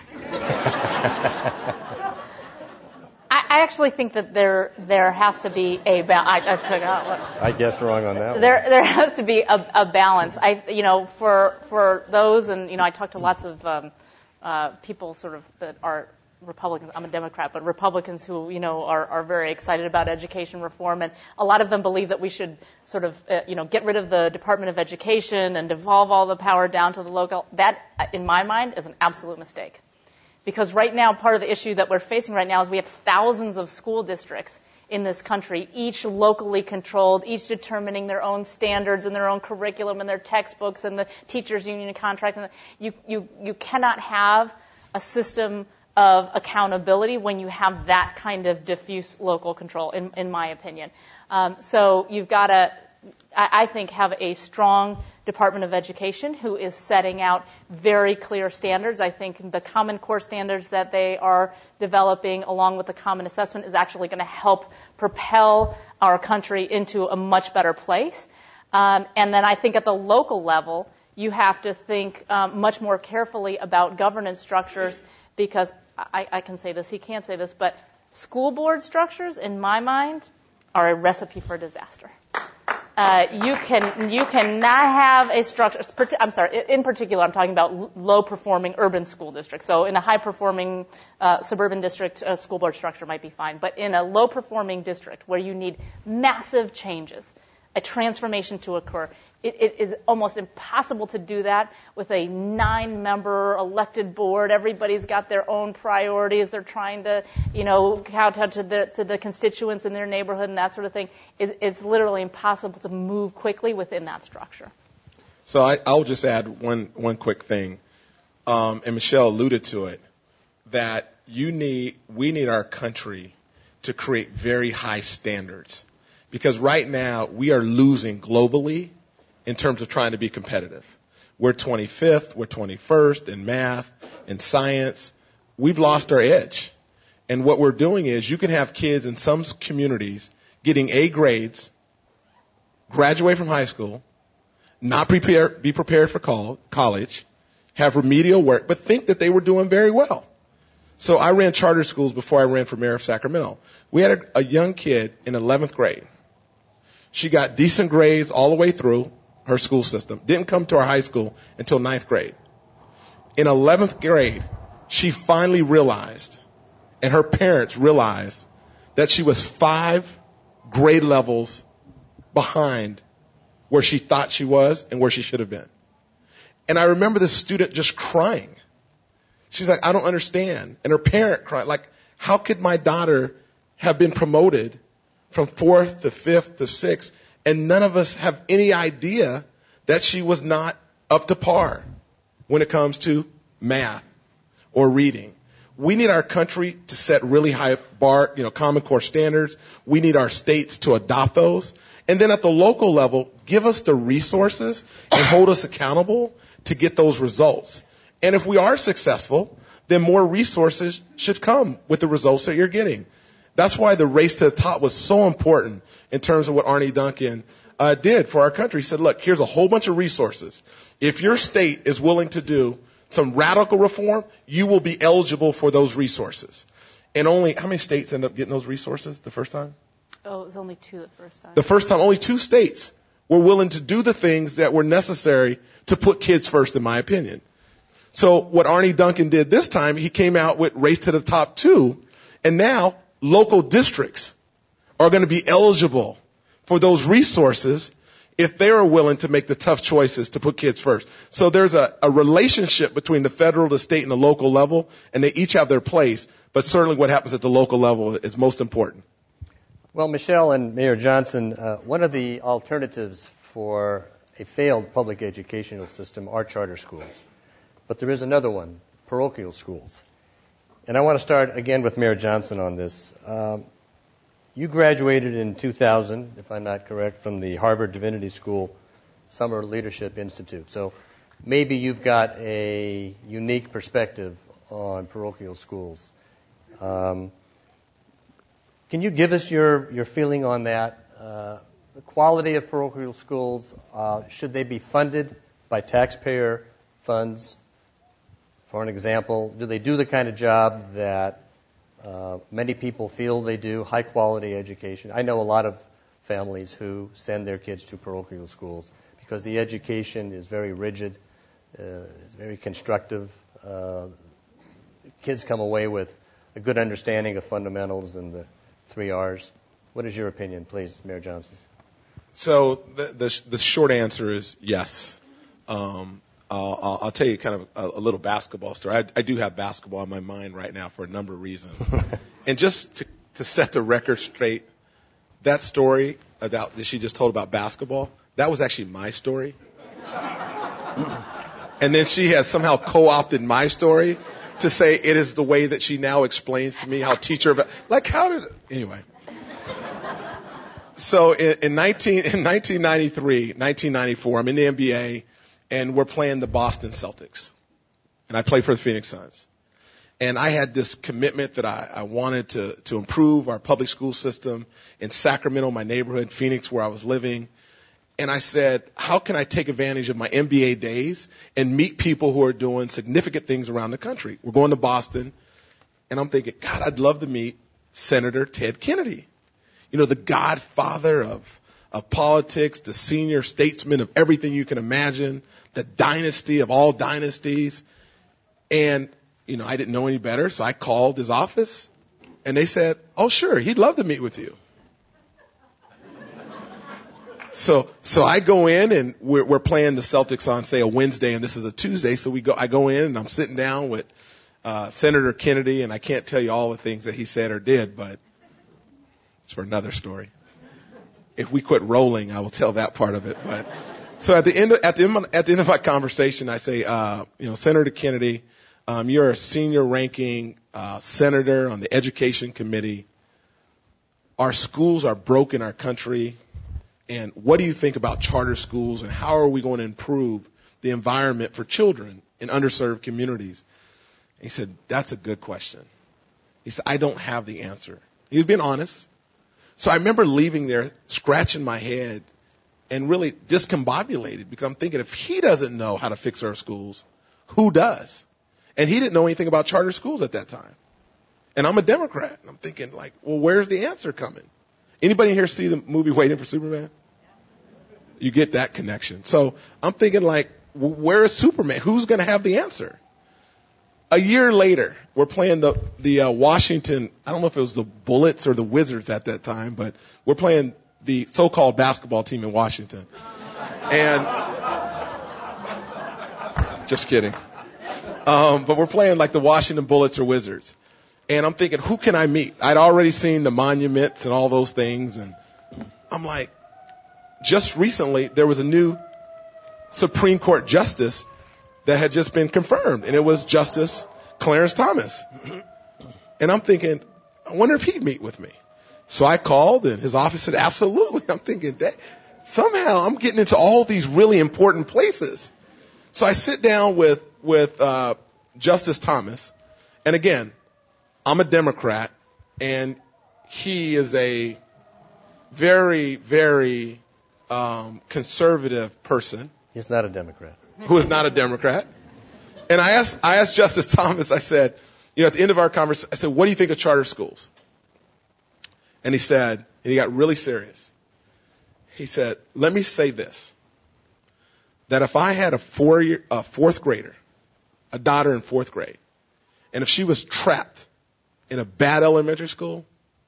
I actually think that there has to be a balance. I guessed wrong on that one. There has to be a balance. For those, and I talk to lots of people sort of that are Republicans. I'm a Democrat, but Republicans who are very excited about education reform, and a lot of them believe that we should sort of get rid of the Department of Education and devolve all the power down to the local. That, in my mind, is an absolute mistake. Because right now, part of the issue that we're facing right now is we have thousands of school districts in this country, each locally controlled, each determining their own standards and their own curriculum and their textbooks and the teachers' union contract. And you cannot have a system of accountability when you have that kind of diffuse local control, in my opinion. So you've got to, I think, have a strong Department of Education who is setting out very clear standards. I think the Common Core standards that they are developing, along with the Common Assessment, is actually going to help propel our country into a much better place. And then I think at the local level, you have to think much more carefully about governance structures, because I can say this, he can't say this, but school board structures, in my mind, are a recipe for disaster. You cannot have a structure. I'm sorry. In particular, I'm talking about low-performing urban school districts. So, in a high-performing suburban district, a school board structure might be fine. But in a low-performing district where you need massive changes, a transformation to occur, it is almost impossible to do that with a 9-member elected board. Everybody's got their own priorities. They're trying to, kowtow to the constituents in their neighborhood and that sort of thing. It's literally impossible to move quickly within that structure. So I'll just add one quick thing, and Michelle alluded to it, that we need our country to create very high standards, because right now we are losing globally in terms of trying to be competitive. We're 25th, we're 21st in math, in science. We've lost our edge. And what we're doing is you can have kids in some communities getting A grades, graduate from high school, not be prepared for college, have remedial work, but think that they were doing very well. So I ran charter schools before I ran for mayor of Sacramento. We had a young kid in 11th grade. She got decent grades all the way through her school system. Didn't come to our high school until 9th grade. In 11th grade, she finally realized, and her parents realized, that she was 5 grade levels behind where she thought she was and where she should have been. And I remember this student just crying. She's like, I don't understand. And her parent cried, like, How could my daughter have been promoted from 4th to 5th to 6th, and none of us have any idea that she was not up to par when it comes to math or reading? We need our country to set really high bar, Common Core standards. We need our states to adopt those. And then at the local level, give us the resources and hold us accountable to get those results. And if we are successful, then more resources should come with the results that you're getting. That's why the race to the top was so important in terms of what Arne Duncan did for our country. He said, look, here's a whole bunch of resources. If your state is willing to do some radical reform, you will be eligible for those resources. And how many states end up getting those resources the first time? Oh, it was only 2 the first time. The first time, only 2 states were willing to do the things that were necessary to put kids first, in my opinion. So what Arne Duncan did this time, he came out with Race to the Top 2, and now local districts are going to be eligible for those resources if they are willing to make the tough choices to put kids first. So there's a relationship between the federal, the state, and the local level, and they each have their place, but certainly what happens at the local level is most important. Well, Michelle and Mayor Johnson, one of the alternatives for a failed public educational system are charter schools. But there is another one, parochial schools. And I want to start again with Mayor Johnson on this. You graduated in 2000, if I'm not correct, from the Harvard Divinity School Summer Leadership Institute. So maybe you've got a unique perspective on parochial schools. Can you give us your feeling on that? The quality of parochial schools, should they be funded by taxpayer funds? For an example, do they do the kind of job that many people feel they do, high quality education? I know a lot of families who send their kids to parochial schools because the education is very rigid, it's very constructive. Kids come away with a good understanding of fundamentals and the 3 R's. What is your opinion, please, Mayor Johnson? So the short answer is yes. I'll tell you kind of a little basketball story. I do have basketball in my mind right now for a number of reasons. And just to set the record straight, that story that she just told about basketball, that was actually my story. And then she has somehow co-opted my story to say it is the way that she now explains to me how anyway. So in 1993, 1994, I'm in the NBA, and we're playing the Boston Celtics. And I play for the Phoenix Suns. And I had this commitment that I wanted to improve our public school system in Sacramento, my neighborhood, Phoenix, where I was living. And I said, how can I take advantage of my NBA days and meet people who are doing significant things around the country? We're going to Boston. And I'm thinking, God, I'd love to meet Senator Ted Kennedy. The godfather of politics, the senior statesman of everything you can imagine, the dynasty of all dynasties. And, I didn't know any better, so I called his office, and they said, oh, sure, he'd love to meet with you. So I go in, and we're playing the Celtics on, say, a Wednesday, and this is a Tuesday, so I go in, and I'm sitting down with Senator Kennedy, and I can't tell you all the things that he said or did, but it's for another story. If we quit rolling, I will tell that part of it. But so at the end of my conversation, I say, Senator Kennedy, you're a senior ranking senator on the education committee. Our schools are broke in our country. And what do you think about charter schools, and how are we going to improve the environment for children in underserved communities? And he said, that's a good question. He said, I don't have the answer. He was being honest. So I remember leaving there, scratching my head, and really discombobulated, because I'm thinking, if he doesn't know how to fix our schools, who does? And he didn't know anything about charter schools at that time. And I'm a Democrat. And I'm thinking, well, where's the answer coming? Anybody here see the movie Waiting for Superman? You get that connection. So I'm thinking, where is Superman? Who's going to have the answer? A year later, we're playing the Washington, I don't know if it was the Bullets or the Wizards at that time, but we're playing the so-called basketball team in Washington. And just kidding. But we're playing like the Washington Bullets or Wizards. And I'm thinking, who can I meet? I'd already seen the monuments and all those things. And I'm like, just recently, there was a new Supreme Court justice that had just been confirmed. And it was Justice Clarence Thomas. And I'm thinking, I wonder if he'd meet with me. So I called, and his office said, absolutely. I'm thinking, that somehow I'm getting into all these really important places. So I sit down with Justice Thomas. And again, I'm a Democrat, and he is a very, very conservative person. He's not a Democrat. Who is not a Democrat. And I asked Justice Thomas, I said, at the end of our conversation, I said, what do you think of charter schools? And he said, and he got really serious. He said, let me say this, that if I had a fourth grader, a daughter in fourth grade, and if she was trapped in a bad elementary school,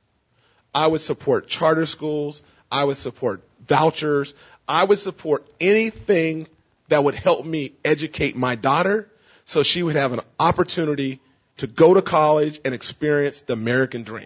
I would support charter schools. I would support vouchers. I would support anything that would help me educate my daughter so she would have an opportunity to go to college and experience the American dream.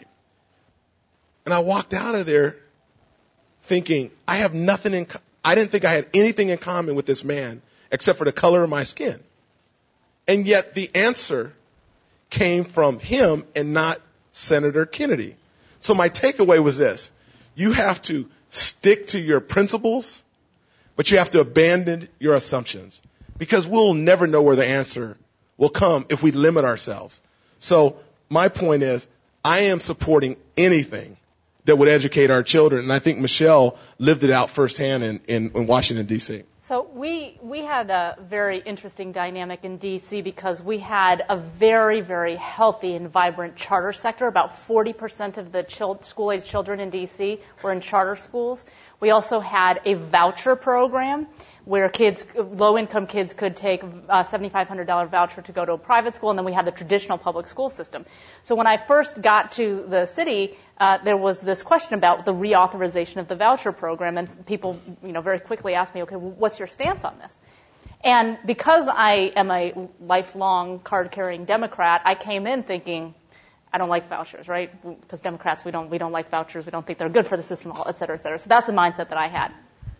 And I walked out of there thinking, I didn't think I had anything in common with this man except for the color of my skin. And yet the answer came from him and not Senator Kennedy. So my takeaway was this. You have to stick to your principles, but you have to abandon your assumptions, because we'll never know where the answer will come if we limit ourselves. So my point is, I am supporting anything that would educate our children, and I think Michelle lived it out firsthand in Washington, D.C. So we had a very interesting dynamic in D.C. because we had a very, very healthy and vibrant charter sector. About 40% of the school-age children in D.C. were in charter schools. We also had a voucher program where low-income kids could take a $7,500 voucher to go to a private school, and then we had the traditional public school system. So when I first got to the city, there was this question about the reauthorization of the voucher program, and people, very quickly asked me, okay, well, what's your stance on this? And because I am a lifelong card-carrying Democrat, I came in thinking, I don't like vouchers, right? Because Democrats, we don't like vouchers. We don't think they're good for the system, et cetera, et cetera. So that's the mindset that I had.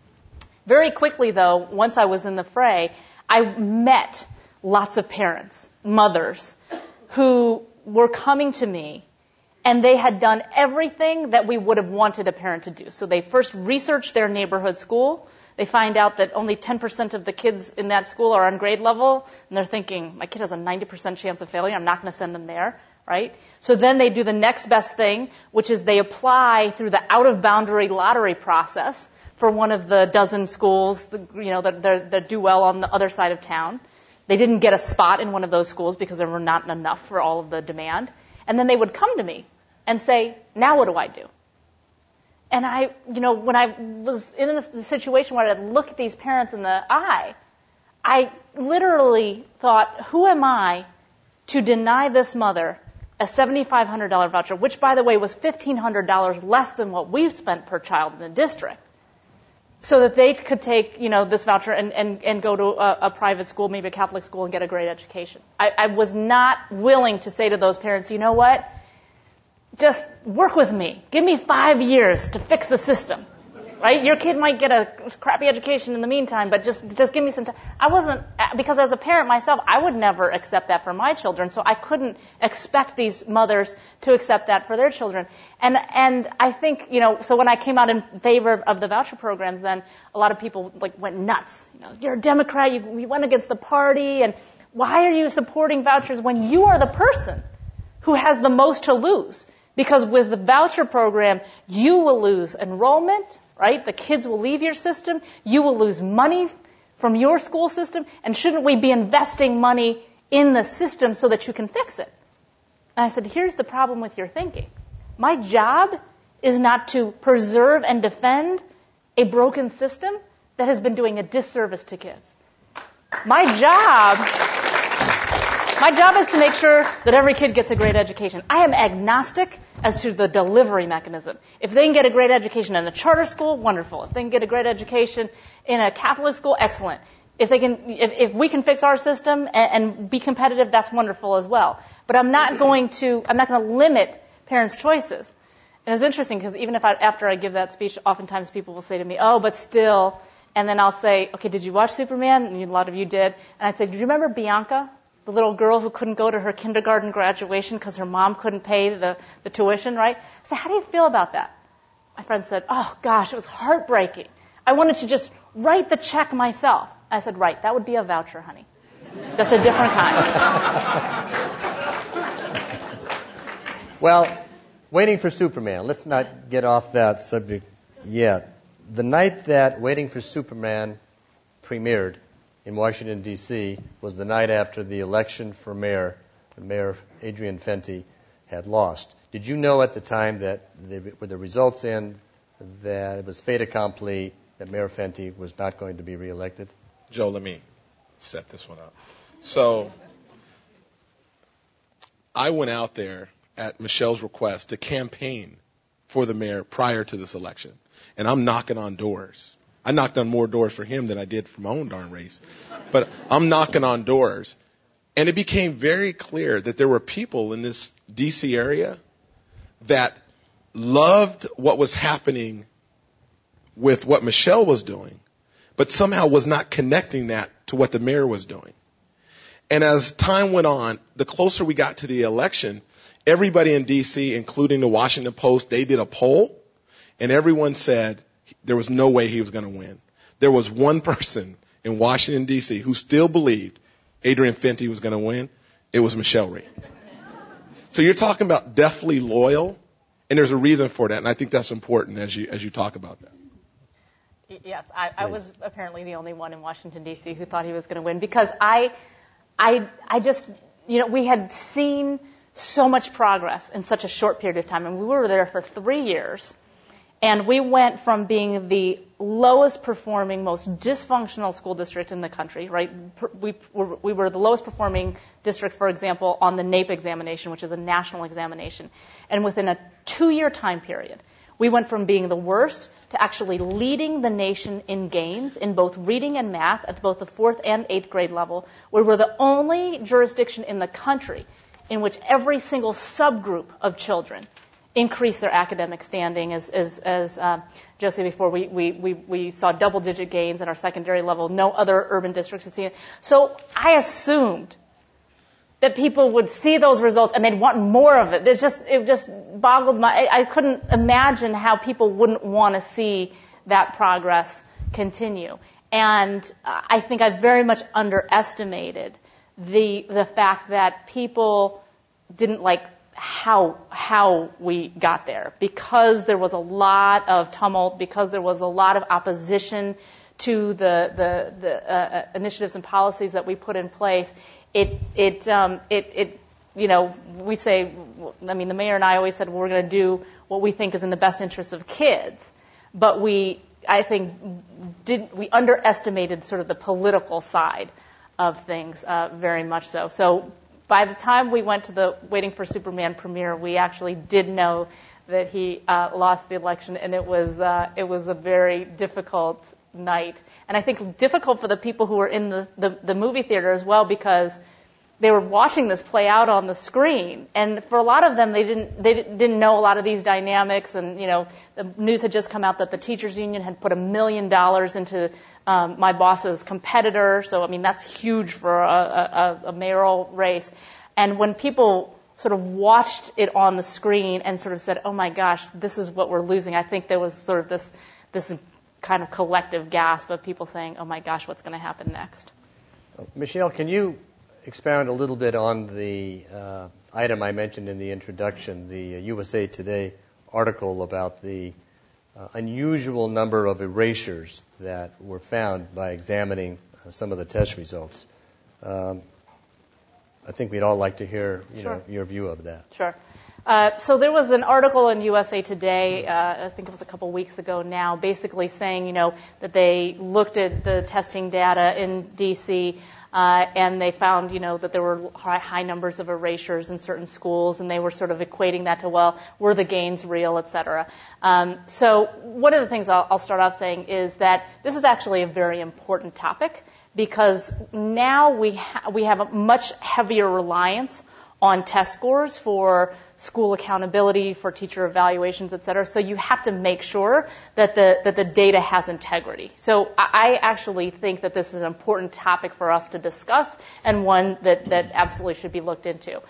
Very quickly, though, once I was in the fray, I met lots of parents, mothers, who were coming to me, and they had done everything that we would have wanted a parent to do. So they first researched their neighborhood school. They find out that only 10% of the kids in that school are on grade level, and they're thinking, my kid has a 90% chance of failure. I'm not going to send them there, right? So then they do the next best thing, which is they apply through the out-of-boundary lottery process for one of the dozen schools, that do well on the other side of town. They didn't get a spot in one of those schools because there were not enough for all of the demand. And then they would come to me and say, now what do I do? And when I was in the situation where I'd look at these parents in the eye, I literally thought, who am I to deny this mother a $7,500 voucher, which, by the way, was $1,500 less than what we've spent per child in the district, so that they could take, this voucher and go to a private school, maybe a Catholic school, and get a great education. I was not willing to say to those parents, you know what? Just work with me. Give me 5 years to fix the system, right? Your kid might get a crappy education in the meantime, but just give me some time. Because as a parent myself, I would never accept that for my children, so I couldn't expect these mothers to accept that for their children. And I think, so when I came out in favor of the voucher programs, then a lot of people went nuts. You're a Democrat, you went against the party, and why are you supporting vouchers when you are the person who has the most to lose? Because with the voucher program, you will lose enrollment, right? The kids will leave your system. You will lose money from your school system. And shouldn't we be investing money in the system so that you can fix it? And I said, here's the problem with your thinking. My job is not to preserve and defend a broken system that has been doing a disservice to kids. My job is to make sure that every kid gets a great education. I am agnostic as to the delivery mechanism. If they can get a great education in a charter school, wonderful. If they can get a great education in a Catholic school, excellent. If we can fix our system and be competitive, that's wonderful as well. But I'm not going to limit parents' choices. And it's interesting because even after I give that speech, oftentimes people will say to me, "Oh, but still," and then I'll say, "Okay, did you watch Superman?" And a lot of you did. And I'd say, "Do you remember Bianca, the little girl who couldn't go to her kindergarten graduation because her mom couldn't pay the tuition, right?" I said, "How do you feel about that?" My friend said, "Oh gosh, it was heartbreaking. I wanted to just write the check myself." I said, "Right, that would be a voucher, honey. Just a different kind." Well, Waiting for Superman. Let's not get off that subject yet. The night that Waiting for Superman premiered in Washington, D.C. was the night after the election for mayor, Mayor Adrian Fenty had lost. Did you know at the time that with the results in that it was fait accompli, that Mayor Fenty was not going to be reelected? Joe, let me set this one up. So I went out there at Michelle's request to campaign for the mayor prior to this election. And I'm knocking on doors. I knocked on more doors for him than I did for my own darn race. But I'm knocking on doors. And it became very clear that there were people in this D.C. area that loved what was happening with what Michelle was doing, but somehow was not connecting that to what the mayor was doing. And as time went on, the closer we got to the election, everybody in D.C., including the Washington Post, they did a poll, and everyone said there was no way he was going to win. There was one person in Washington, D.C., who still believed Adrian Fenty was going to win. It was Michelle Rhee. So you're talking about deathly loyal, and there's a reason for that, and I think that's important as you talk about that. Yes, I was apparently the only one in Washington, D.C. who thought he was going to win because I just, we had seen so much progress in such a short period of time. And we were there for 3 years. And we went from being the lowest performing, most dysfunctional school district in the country, right? We were the lowest performing district, for example, on the NAEP examination, which is a national examination. And within a 2-year time period, we went from being the worst to actually leading the nation in gains in both reading and math at both the 4th and 8th grade level. We were the only jurisdiction in the country in which every single subgroup of children increased their academic standing. As Joe said before, we saw double-digit gains at our secondary level. No other urban districts had seen it. So I assumed that people would see those results and they'd want more of it. It just boggled I couldn't imagine how people wouldn't want to see that progress continue. And I think I very much underestimated the fact that people didn't like how we got there, because there was a lot of tumult, because there was a lot of opposition to the initiatives and policies that we put in place. We say, the mayor and I always said, well, we're going to do what we think is in the best interest of kids, but we underestimated sort of the political side of things very much so. So by the time we went to the Waiting for Superman premiere, we actually did know that he lost the election, and it was a very difficult night. And I think difficult for the people who were in the movie theater as well, because they were watching this play out on the screen. And for a lot of them, they didn't know a lot of these dynamics. And, the news had just come out that the teachers union had put $1 million into my boss's competitor. So, that's huge for a mayoral race. And when people sort of watched it on the screen and sort of said, oh my gosh, this is what we're losing, I think there was sort of this kind of collective gasp of people saying, oh my gosh, what's going to happen next? Michelle, can you expound a little bit on the item I mentioned in the introduction, the USA Today article about the unusual number of erasures that were found by examining some of the test results? I think we'd all like to hear Sure. your view of that. Sure. So there was an article in USA Today, I think it was a couple weeks ago now, basically saying, that they looked at the testing data in D.C., and they found, that there were high numbers of erasures in certain schools, and they were sort of equating that to, well, were the gains real, et cetera. So one of the things I'll start off saying is that this is actually a very important topic, because now we have a much heavier reliance on test scores for school accountability, for teacher evaluations, et cetera. So you have to make sure that the data has integrity. So I actually think that this is an important topic for us to discuss, and one that absolutely should be looked into.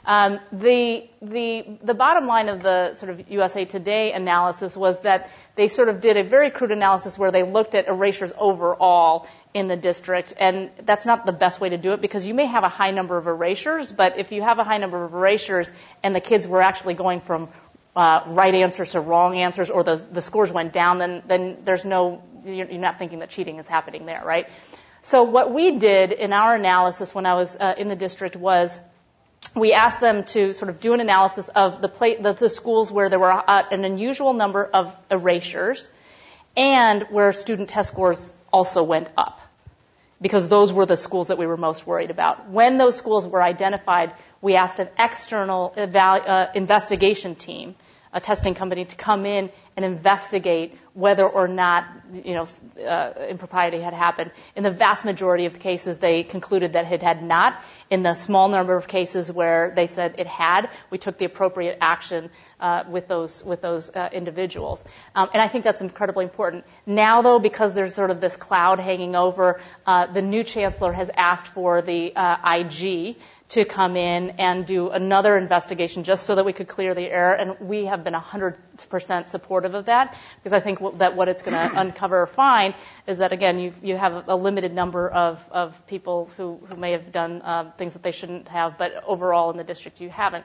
The bottom line of the sort of USA Today analysis was that they sort of did a very crude analysis where they looked at erasures overall in the district, and that's not the best way to do it because you may have a high number of erasures, but if you have a high number of erasures and the kids were actually going from right answers to wrong answers, or the scores went down, then you're not thinking that cheating is happening there, right? So what we did in our analysis when I was in the district was we asked them to sort of do an analysis of the schools where there were an unusual number of erasures and where student test scores also went up, because those were the schools that we were most worried about. When those schools were identified, we asked an external investigation team, a testing company, to come in and investigate whether or not impropriety had happened. In the vast majority of the cases, they concluded that it had not. In the small number of cases where they said it had, we took the appropriate action with those individuals. And I think that's incredibly important. Now, though, because there's sort of this cloud hanging over, the new chancellor has asked for the IG to come in and do another investigation just so that we could clear the air. And we have been 100% supportive of that, because I think that what it's going to uncover or find is that, again, you have a limited number of people who may have done things that they shouldn't have, but overall in the district you haven't.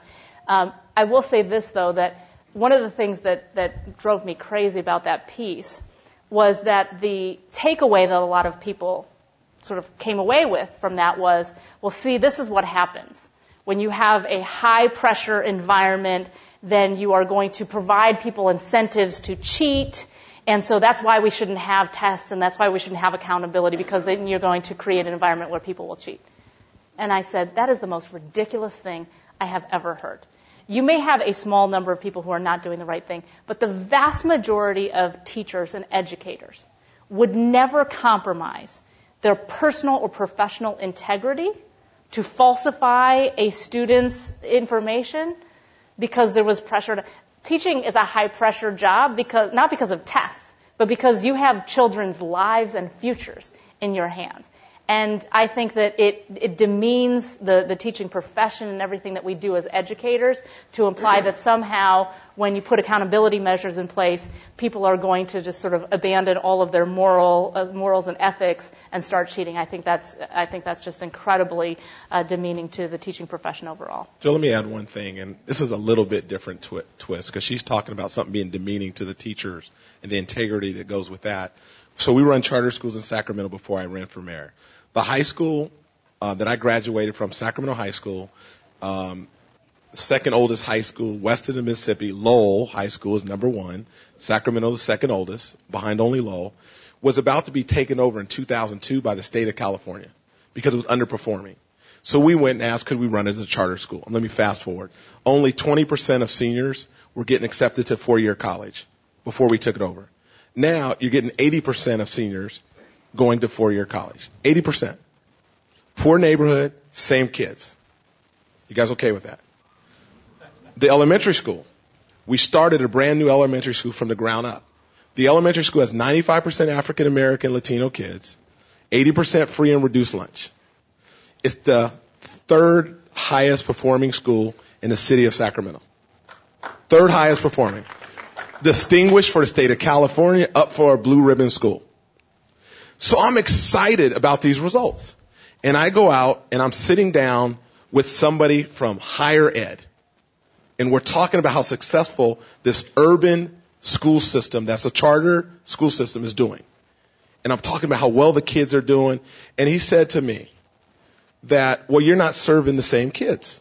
I will say this, though, that one of the things that drove me crazy about that piece was that the takeaway that a lot of people sort of came away with from that was, well, see, this is what happens. When you have a high-pressure environment, then you are going to provide people incentives to cheat, and so that's why we shouldn't have tests, and that's why we shouldn't have accountability, because then you're going to create an environment where people will cheat. And I said, that is the most ridiculous thing I have ever heard. You may have a small number of people who are not doing the right thing, but the vast majority of teachers and educators would never compromise their personal or professional integrity to falsify a student's information because there was pressure. Teaching is a high-pressure job, not because of tests, but because you have children's lives and futures in your hands. And I think that it demeans the teaching profession and everything that we do as educators to imply that somehow when you put accountability measures in place, people are going to just sort of abandon all of their morals and ethics and start cheating. I think that's just incredibly demeaning to the teaching profession overall. Joe, let me add one thing, and this is a little bit different twist, because she's talking about something being demeaning to the teachers and the integrity that goes with that. So we run charter schools in Sacramento before I ran for mayor. The high school that I graduated from, Sacramento High School, second oldest high school west of the Mississippi, Lowell High School is number one. Sacramento, the second oldest, behind only Lowell, was about to be taken over in 2002 by the state of California because it was underperforming. So we went and asked, could we run it as a charter school? And let me fast forward. Only 20% of seniors were getting accepted to four-year college before we took it over. Now you're getting 80% of seniors going to four-year college. 80%. Poor neighborhood, same kids. You guys okay with that? The elementary school. We started a brand new elementary school from the ground up. The elementary school has 95% African American Latino kids, 80% free and reduced lunch. It's the third highest performing school in the city of Sacramento. Third highest performing. Distinguished for the state of California, up for a blue ribbon school. So I'm excited about these results. And I go out and I'm sitting down with somebody from higher ed. And we're talking about how successful this urban school system, that's a charter school system, is doing. And I'm talking about how well the kids are doing. And he said to me that, well, you're not serving the same kids.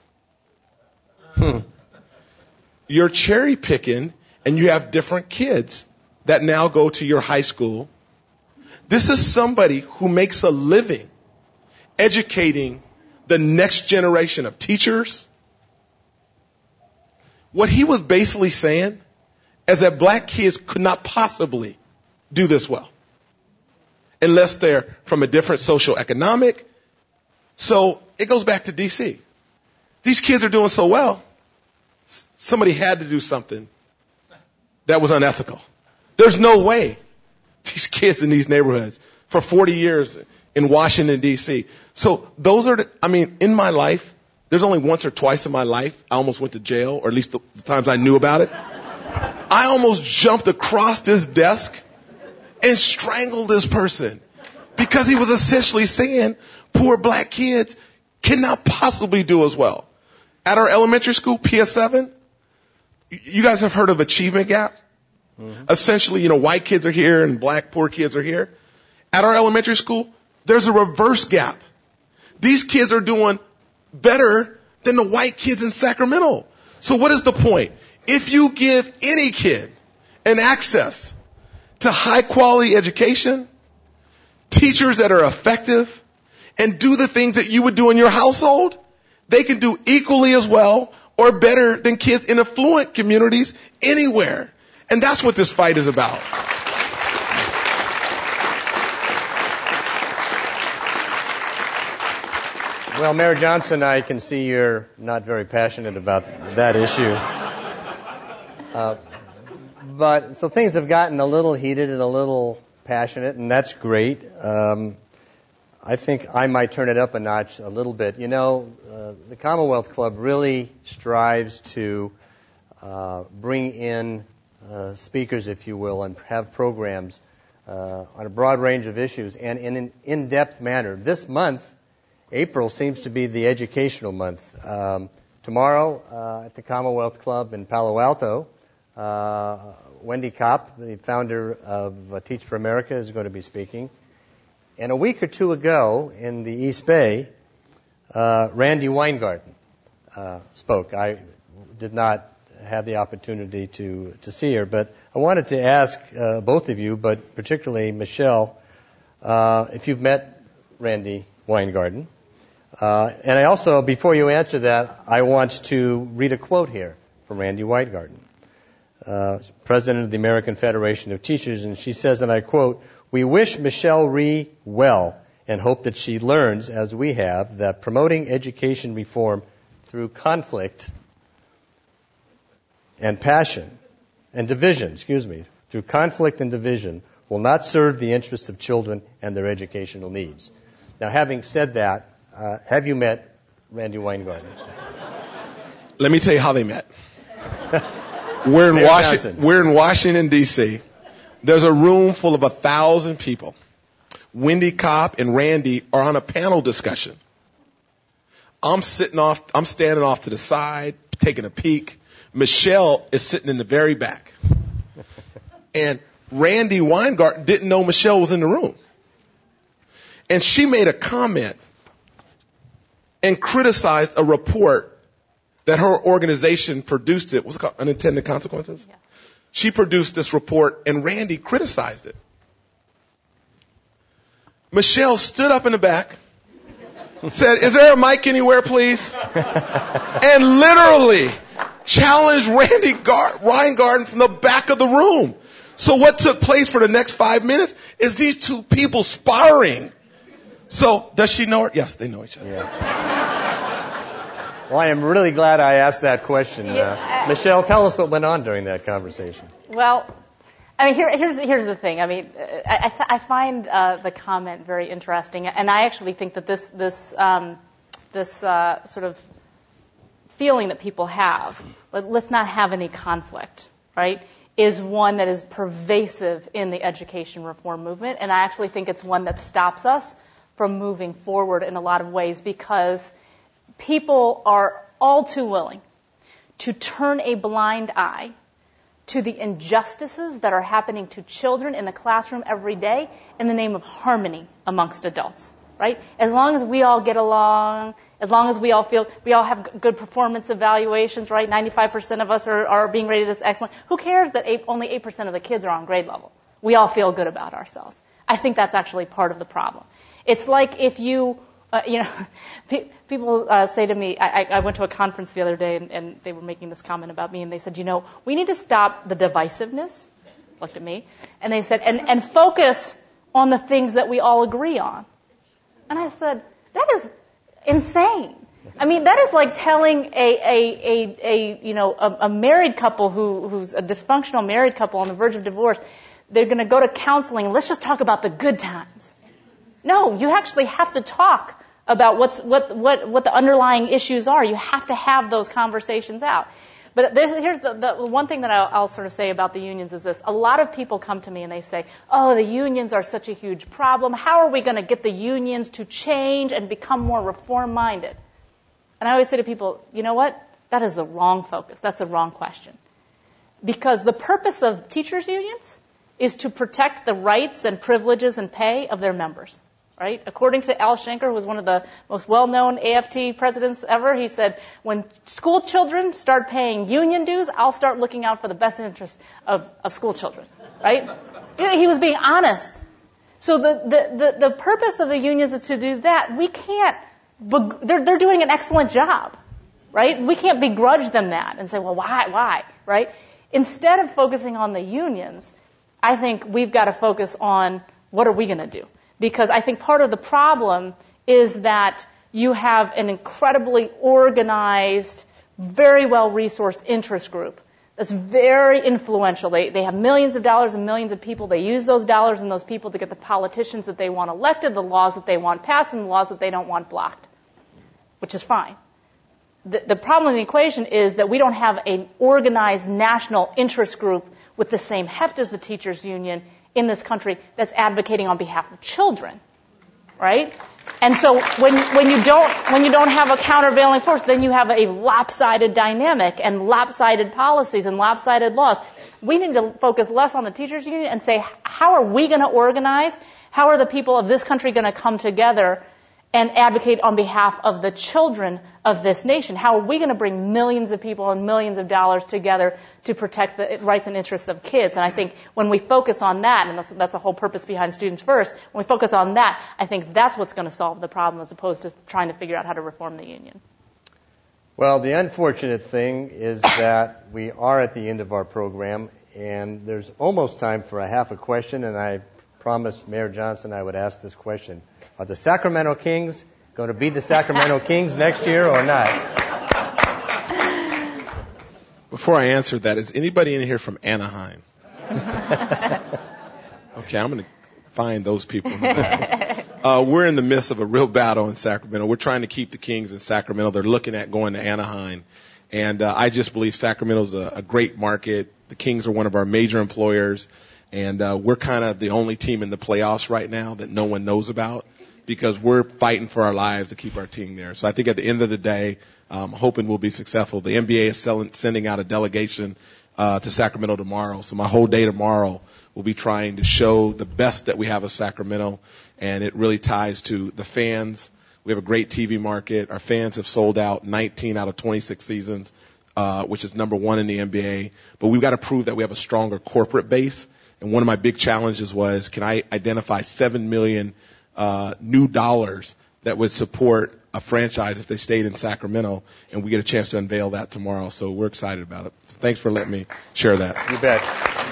You're cherry picking and you have different kids that now go to your high school. This is somebody who makes a living educating the next generation of teachers. What he was basically saying is that black kids could not possibly do this well. unless they're from a different socioeconomic. So it goes back to D.C. These kids are doing so well, somebody had to do something that was unethical. There's no way these kids in these neighborhoods for 40 years in Washington, D.C. So those are, in my life, there's only once or twice in my life I almost went to jail, or at least the times I knew about it. I almost jumped across this desk and strangled this person because he was essentially saying poor black kids cannot possibly do as well. At our elementary school, PS7, you guys have heard of achievement gap? Mm-hmm. Essentially, white kids are here and black poor kids are here. At our elementary school, there's a reverse gap. These kids are doing better than the white kids in Sacramento. So what is the point? If you give any kid an access to high quality education, teachers that are effective, and do the things that you would do in your household, they can do equally as well or better than kids in affluent communities anywhere. And that's what this fight is about. Well, Mayor Johnson, I can see you're not very passionate about that issue. But so things have gotten a little heated and a little passionate, and that's great. I think I might turn it up a notch a little bit. The Commonwealth Club really strives to bring in speakers, if you will, and have programs on a broad range of issues and in an in-depth manner. This month, April, seems to be the educational month. Tomorrow at the Commonwealth Club in Palo Alto, Wendy Kopp, the founder of Teach for America, is going to be speaking. And a week or two ago in the East Bay, Randi Weingarten spoke. I did not have the opportunity to see her, but I wanted to ask both of you, but particularly Michelle, if you've met Randi Weingarten. And I also, before you answer that, I want to read a quote here from Randi Weingarten, president of the American Federation of Teachers, and she says, and I quote, "We wish Michelle Rhee well and hope that she learns, as we have, that promoting education reform through conflict and passion and division, through conflict and division will not serve the interests of children and their educational needs." Now, having said that, have you met Randi Weingarten? Let me tell you how they met. We're in Washington, D.C. There's a room full of 1,000 people. Wendy Kopp and Randi are on a panel discussion. I'm standing off to the side, taking a peek. Michelle is sitting in the very back. And Randi Weingarten didn't know Michelle was in the room. And she made a comment and criticized a report that her organization produced. What's it called? Unintended Consequences? Yeah. She produced this report, and Randi criticized it. Michelle stood up in the back, said, "Is there a mic anywhere, please?" And literally challenged Randi Weingarten from the back of the room. So what took place for the next 5 minutes is these two people sparring. So does she know her? Yes, they know each other. Yeah. Well, I am really glad I asked that question. Michelle, tell us what went on during that conversation. Well, here's the thing. I find the comment very interesting, and I actually think that this sort of feeling that people have, let's not have any conflict, right, is one that is pervasive in the education reform movement, and I actually think it's one that stops us from moving forward in a lot of ways because people are all too willing to turn a blind eye to the injustices that are happening to children in the classroom every day in the name of harmony amongst adults, right? As long as we all get along, as long as we all have good performance evaluations, right? 95% of us are being rated as excellent. Who cares that only 8% of the kids are on grade level? We all feel good about ourselves. I think that's actually part of the problem. It's like if you, people say to me, I went to a conference the other day and they were making this comment about me and they said, we need to stop the divisiveness, looked at me, and they said, and focus on the things that we all agree on. And I said, that is insane. I mean, that is like telling a married couple who's a dysfunctional married couple on the verge of divorce, they're going to go to counseling and let's just talk about the good times. No, you actually have to talk about what the underlying issues are. You have to have those conversations out. But here's the one thing that I'll sort of say about the unions is this. A lot of people come to me and they say, oh, the unions are such a huge problem. How are we going to get the unions to change and become more reform-minded? And I always say to people, you know what? That is the wrong focus. That's the wrong question. Because the purpose of teachers' unions is to protect the rights and privileges and pay of their members. Right? According to Al Shanker, who was one of the most well-known AFT presidents ever, he said, when school children start paying union dues, I'll start looking out for the best interests of school children. Right? He was being honest. So the purpose of the unions is to do that. We can't, they're doing an excellent job. Right? We can't begrudge them that and say, well, why? Right? Instead of focusing on the unions, I think we've got to focus on what are we going to do? Because I think part of the problem is that you have an incredibly organized, very well-resourced interest group that's very influential. They have millions of dollars and millions of people. They use those dollars and those people to get the politicians that they want elected, the laws that they want passed, and the laws that they don't want blocked, which is fine. The problem in the equation is that we don't have an organized national interest group with the same heft as the teachers' union in this country that's advocating on behalf of children, right? And so when you don't have a countervailing force, then you have a lopsided dynamic and lopsided policies and lopsided laws. We need to focus less on the teachers' union and say, how are we going to organize? How are the people of this country going to come together and advocate on behalf of the children of this nation? How are we going to bring millions of people and millions of dollars together to protect the rights and interests of kids? And I think when we focus on that, and that's the whole purpose behind Students First, when we focus on that, I think that's what's going to solve the problem as opposed to trying to figure out how to reform the union. Well, the unfortunate thing is that we are at the end of our program, and there's almost time for a half a question, and I promised Mayor Johnson I would ask this question. Are the Sacramento Kings going to be the Sacramento Kings next year or not? Before I answer that, is anybody in here from Anaheim? Okay, I'm going to find those people. We're in the midst of a real battle in Sacramento. We're trying to keep the Kings in Sacramento. They're looking at going to Anaheim. And I just believe Sacramento's a great market. The Kings are one of our major employers. And we're kind of the only team in the playoffs right now that no one knows about because we're fighting for our lives to keep our team there. So I think at the end of the day, I'm hoping we'll be successful. The NBA is sending out a delegation to Sacramento tomorrow. So my whole day tomorrow will be trying to show the best that we have of Sacramento. And it really ties to the fans. We have a great TV market. Our fans have sold out 19 out of 26 seasons, which is number one in the NBA. But we've got to prove that we have a stronger corporate base. And one of my big challenges was, can I identify $7 million new dollars that would support a franchise if they stayed in Sacramento? And we get a chance to unveil that tomorrow. So we're excited about it. So thanks for letting me share that. You bet.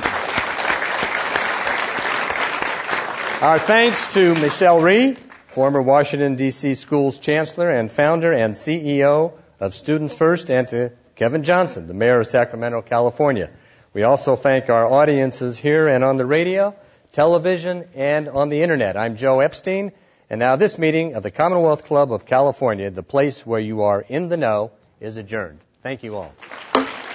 Our thanks to Michelle Rhee, former Washington, D.C. Schools Chancellor and founder and CEO of Students First, and to Kevin Johnson, the mayor of Sacramento, California. We also thank our audiences here and on the radio, television, and on the Internet. I'm Joe Epstein, and now this meeting of the Commonwealth Club of California, the place where you are in the know, is adjourned. Thank you all.